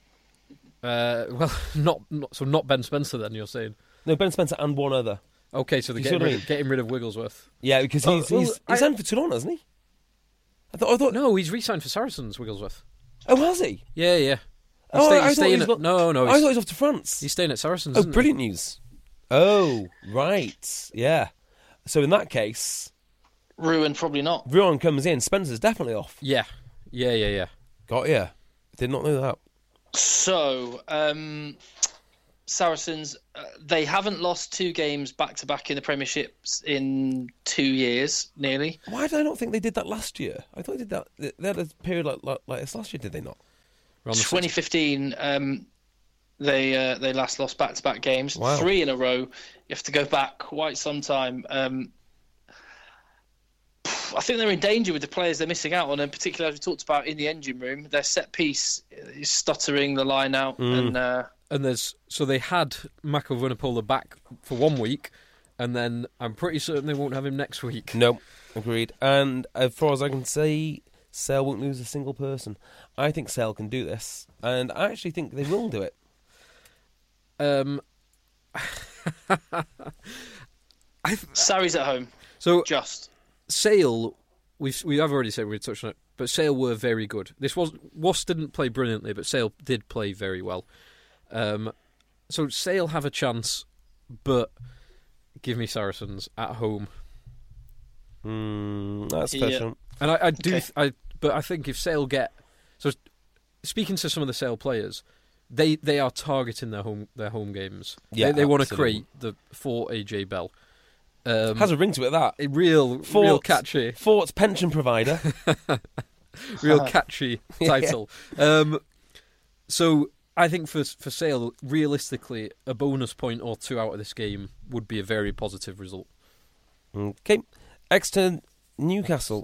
Uh, well, not, not so not Ben Spencer then. You're saying. No, Ben Spencer and one other. Okay, so they're You see getting what I rid, mean? getting rid of Wigglesworth. Yeah, because Oh, he's well, he's, I- he's signed for Toulon, hasn't he? I thought. I thought. No, he's re-signed for Saracens. Wigglesworth. Oh, has he? Yeah, yeah. He's Oh, stay- I, I he's thought staying he's at, not. no, no. I He's, thought he was off to France. he's staying at Saracens. Oh, isn't he? brilliant news. Oh, right. Yeah. So in that case, Ruan probably not. Ruan comes in. Spencer's definitely off. Yeah, yeah, yeah, yeah. Got ya. Did not know that. So, um, Saracens, uh, they haven't lost two games back-to-back in the Premiership in two years, nearly. Why did I not think they did that last year? I thought they did that. They had a period like, like, like this last year, did they not? twenty fifteen, um, they uh, they last lost back-to-back games. Wow. Three in a row. You have to go back quite some time. Um, I think they're in danger with the players they're missing out on, and particularly as we talked about in the engine room, their set piece is stuttering the line out. Mm. And uh, And there's so they had Mako Vunipola back for one week, and then I'm pretty certain they won't have him next week. No, agreed. And as far as I can say, Sale won't lose a single person. I think Sale can do this, and I actually think they will do it. Um, Sarri's at home. so Just. Sale, we've we have already said we touched on it, but Sale were very good. This was Wasps didn't play brilliantly, but Sale did play very well. Um, so Sale have a chance, but give me Saracens at home. Mm, that's Yeah. special. And I, I do, Okay. th- I but I think if Sale get so, speaking to some of the Sale players, they they are targeting their home their home games. Yeah, they, they want to absolutely. create the for A J Bell. Um, Has a ring to it, that. a real Fort's, real catchy. Fort's pension provider. real catchy title. Um, so I think for for Sale, realistically, a bonus point or two out of this game would be a very positive result. Okay. Exeter, Newcastle.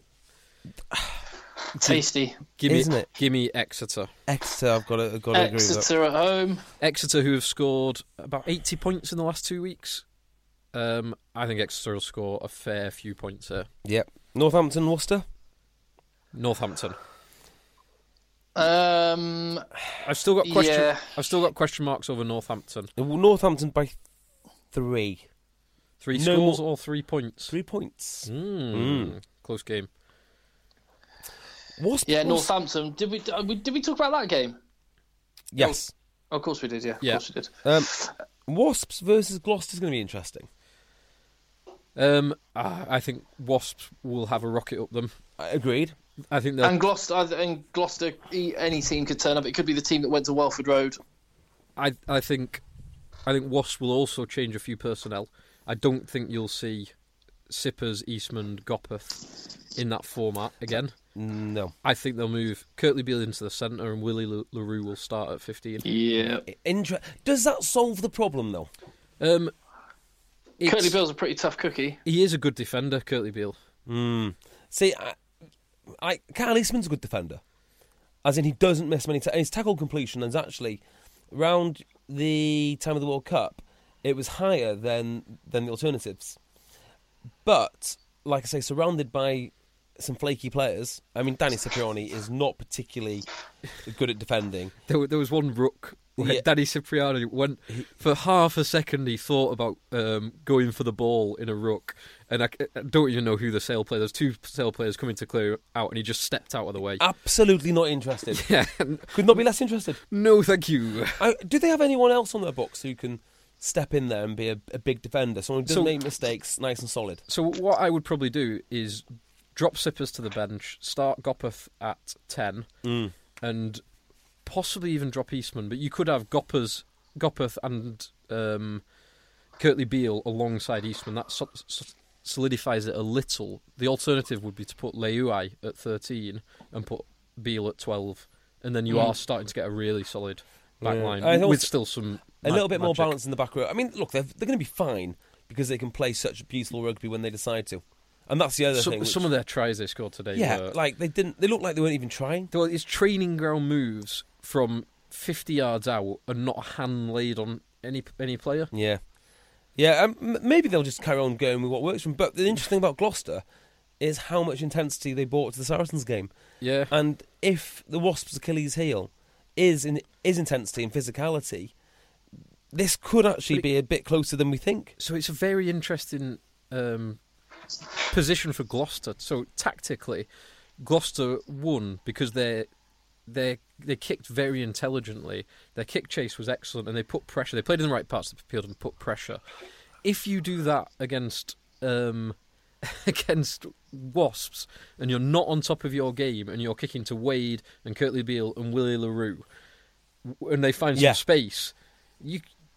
Tasty. Give me, Isn't it? Give me Exeter. Exeter, I've got to, got to agree with that. Exeter at home. Exeter, who have scored about eighty points in the last two weeks. Um, I think Exeter will score a fair few points here. Yep. Northampton, Worcester. Northampton. Um, I've still got question. Yeah. I've still got question marks over Northampton. Northampton by three. Three No scores more- or three points. Three points. Mm. Mm. Close game. Wasps, yeah, Wasps- Northampton. Did we uh, we- did we talk about that game? Yes. Oh, of course we did. Yeah, of Yeah. course we did. Um, Wasps versus Gloucester is going to be interesting. Um, I I think Wasps will have a rocket up them. I agreed. I think they'll. And Gloucester, I- and Gloucester, e- any team could turn up. It could be the team that went to Welford Road. I I think I think Wasps will also change a few personnel. I don't think you'll see Sippers, Eastman, Gopeth in that format again. No. I think they'll move Kirtley Beale into the centre and Willie La- LaRue will start at fifteen. Yeah. Inter- Does that solve the problem, though? Um, it's- Curtly Bill's a pretty tough cookie. He is a good defender, Kirtley Beale. Mm. See, I, I, Carl Eastman's a good defender. As in, he doesn't miss many times. His tackle completion is actually, around the time of the World Cup, it was higher than, than the alternatives. But, like I say, surrounded by some flaky players. I mean, Danny Cipriani is not particularly good at defending. There, wa- there was one ruck where Yeah. Danny Cipriani went for half a second. He thought about um, going for the ball in a ruck, and I, I don't even know who the Sale player. There's two Sale players coming to clear out, and he just stepped out of the way. Absolutely not interested. Yeah, Could not be less interested. no, thank you. I, do they have anyone else on their books who can step in there and be a, a big defender? Someone who doesn't So- make mistakes, nice and solid. So what I would probably do is drop Sippers to the bench, start Gopeth at ten, Mm. and possibly even drop Eastman. But you could have Goppers, Gopeth and um, Kirtley Beale alongside Eastman. That so- so- solidifies it a little. The alternative would be to put Leuai at thirteen and put Beale at twelve, and then you Mm. are starting to get a really solid back Yeah. line I also- with still some A ma- little bit more magic. balance in the back row. I mean, look, they're, they're going to be fine because they can play such beautiful rugby when they decide to. And that's the other Some, thing. which- some of their tries they scored today yeah, were... like they didn't. They looked like they weren't even trying. Well, it's training ground moves from fifty yards out and not a hand laid on any any player. Yeah, yeah. Um, m- maybe they'll just carry on going with what works for them. But the interesting thing about Gloucester is how much intensity they brought to the Saracens game. Yeah. And if the Wasps' Achilles' heel is in is intensity and physicality, this could actually But it- be a bit closer than we think. So it's a very interesting um, position for Gloucester. So tactically, Gloucester won because they they they kicked very intelligently. Their kick chase was excellent, and they put pressure. They played in the right parts of the field and put pressure. If you do that against um, against Wasps, and you're not on top of your game, and you're kicking to Wade and Kirtley Beale and Willie LaRue, w- and they find some Yeah. space, you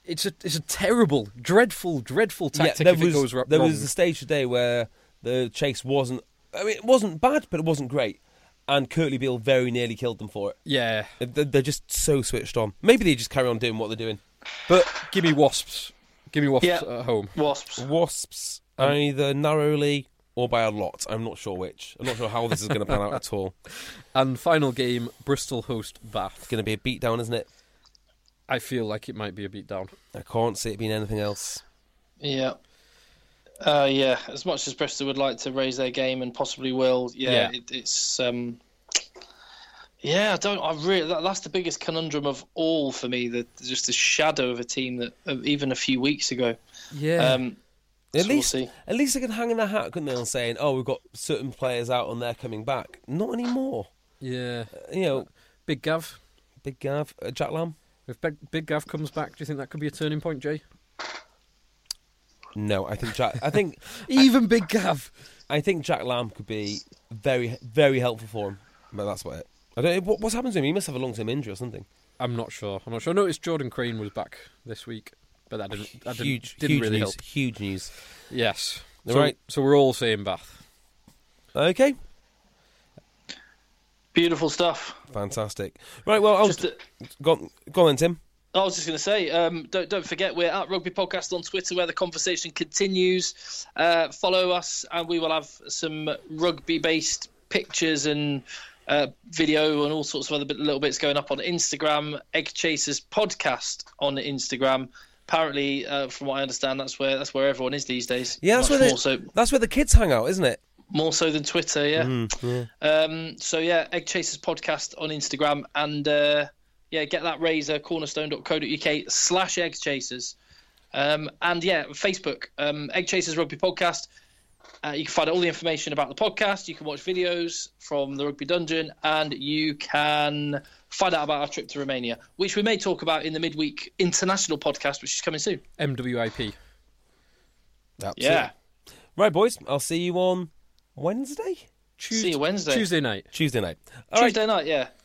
it's a it's a terrible, dreadful, dreadful tactic yeah, there if was, it goes wrong. There was a stage today where the chase wasn't... I mean, it wasn't bad, but it wasn't great. And Kurtley Beale very nearly killed them for it. Yeah. They're just so switched on. Maybe they just carry on doing what they're doing. But give me Wasps. Give me Wasps yeah. at home. Wasps. Wasps, either narrowly or by a lot. I'm not sure which. I'm not sure how this is going to pan out at all. And final game, Bristol host Bath. It's going to be a beatdown, isn't it? I feel like it might be a beatdown. I can't see it being anything else. Yeah. Uh, yeah, as much as Bristol would like to raise their game and possibly will, yeah, yeah. It, it's... Um, yeah, I don't. I really. That, that's the biggest conundrum of all for me. That just the shadow of a team that uh, even a few weeks ago. Yeah. Um, at so least, we'll see. at least they can hang in their hat, couldn't they, on saying, "Oh, we've got certain players out and they're coming back." Not anymore. Yeah. Uh, you know, Big Gav. Big Gav, uh, Jack Lamb. If Big, Big Gav comes back, do you think that could be a turning point, Jay? No, I think Jack. I think even I, Big Gav. I think Jack Lamb could be very, very helpful for him. But that's about it. I don't. What, what's happened to him? He must have a long-term injury or something. I'm not sure. I'm not sure. I noticed Jordan Crane was back this week, but that didn't. That didn't, huge, didn't huge really news. help. Huge news. Yes. All so, right. So we're all saying Bath. Okay. Beautiful stuff. Fantastic. Right. Well, I'll Just a- go on, go on then, Tim. I was just going to say, um, don't don't forget we're at Rugby Podcast on Twitter, where the conversation continues. Uh, follow us, and we will have some rugby-based pictures and uh, video and all sorts of other bit, little bits going up on Instagram. Egg Chasers Podcast on Instagram. Apparently, uh, from what I understand, that's where that's where everyone is these days. Yeah, that's Much where more the, so, that's where the kids hang out, isn't it? more so than Twitter. Yeah. Mm, yeah. Um, so yeah, Egg Chasers Podcast on Instagram, and uh, yeah, get that razor, cornerstone.co.uk slash Egg Chasers. Um, and yeah, Facebook, um, Egg Chasers Rugby Podcast. Uh, you can find all the information about the podcast. You can watch videos from the Rugby Dungeon, and you can find out about our trip to Romania, which we may talk about in the midweek international podcast, which is coming soon. M W I P. That's Yeah. it. Right, boys. I'll see you on Wednesday? Tuesday, See you Wednesday. Tuesday night. Tuesday night. All right. Tuesday night, yeah.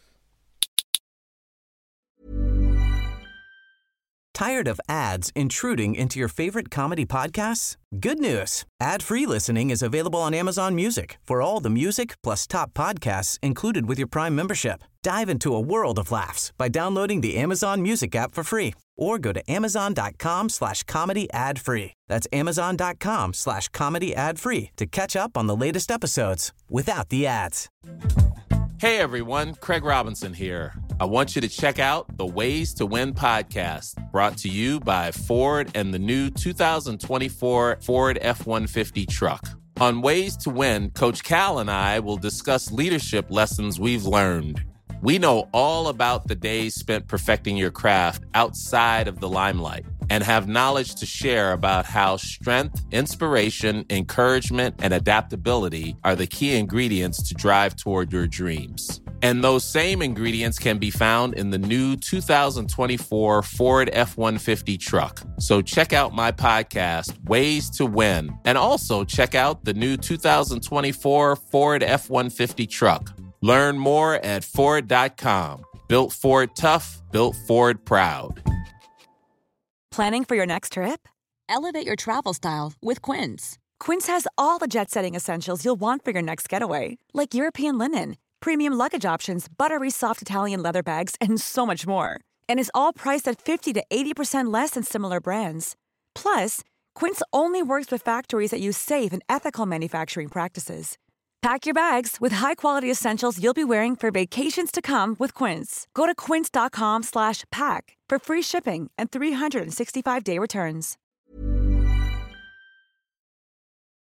Tired of ads intruding into your favorite comedy podcasts? Good news. Ad-free listening is available on Amazon Music for all the music plus top podcasts included with your Prime membership. Dive into a world of laughs by downloading the Amazon Music app for free or go to amazon.com slash comedy ad free. That's amazon.com slash comedy ad free to catch up on the latest episodes without the ads. Hey everyone, Craig Robinson here. I want you to check out the Ways to Win podcast, brought to you by Ford and the new two thousand twenty-four Ford F one fifty truck. On Ways to Win, Coach Cal and I will discuss leadership lessons we've learned. We know all about the days spent perfecting your craft outside of the limelight and have knowledge to share about how strength, inspiration, encouragement, and adaptability are the key ingredients to drive toward your dreams. And those same ingredients can be found in the new two thousand twenty-four Ford F one fifty truck. So check out my podcast, Ways to Win, and also check out the new two thousand twenty-four Ford F one fifty truck. Learn more at Ford dot com. Built Ford tough, built Ford proud. Planning for your next trip? Elevate your travel style with Quince. Quince has all the jet-setting essentials you'll want for your next getaway, like European linen, premium luggage options, buttery soft Italian leather bags, and so much more. And is all priced at fifty to eighty percent less than similar brands. Plus, Quince only works with factories that use safe and ethical manufacturing practices. Pack your bags with high-quality essentials you'll be wearing for vacations to come with Quince. Go to quince.com slash pack for free shipping and three sixty-five day returns.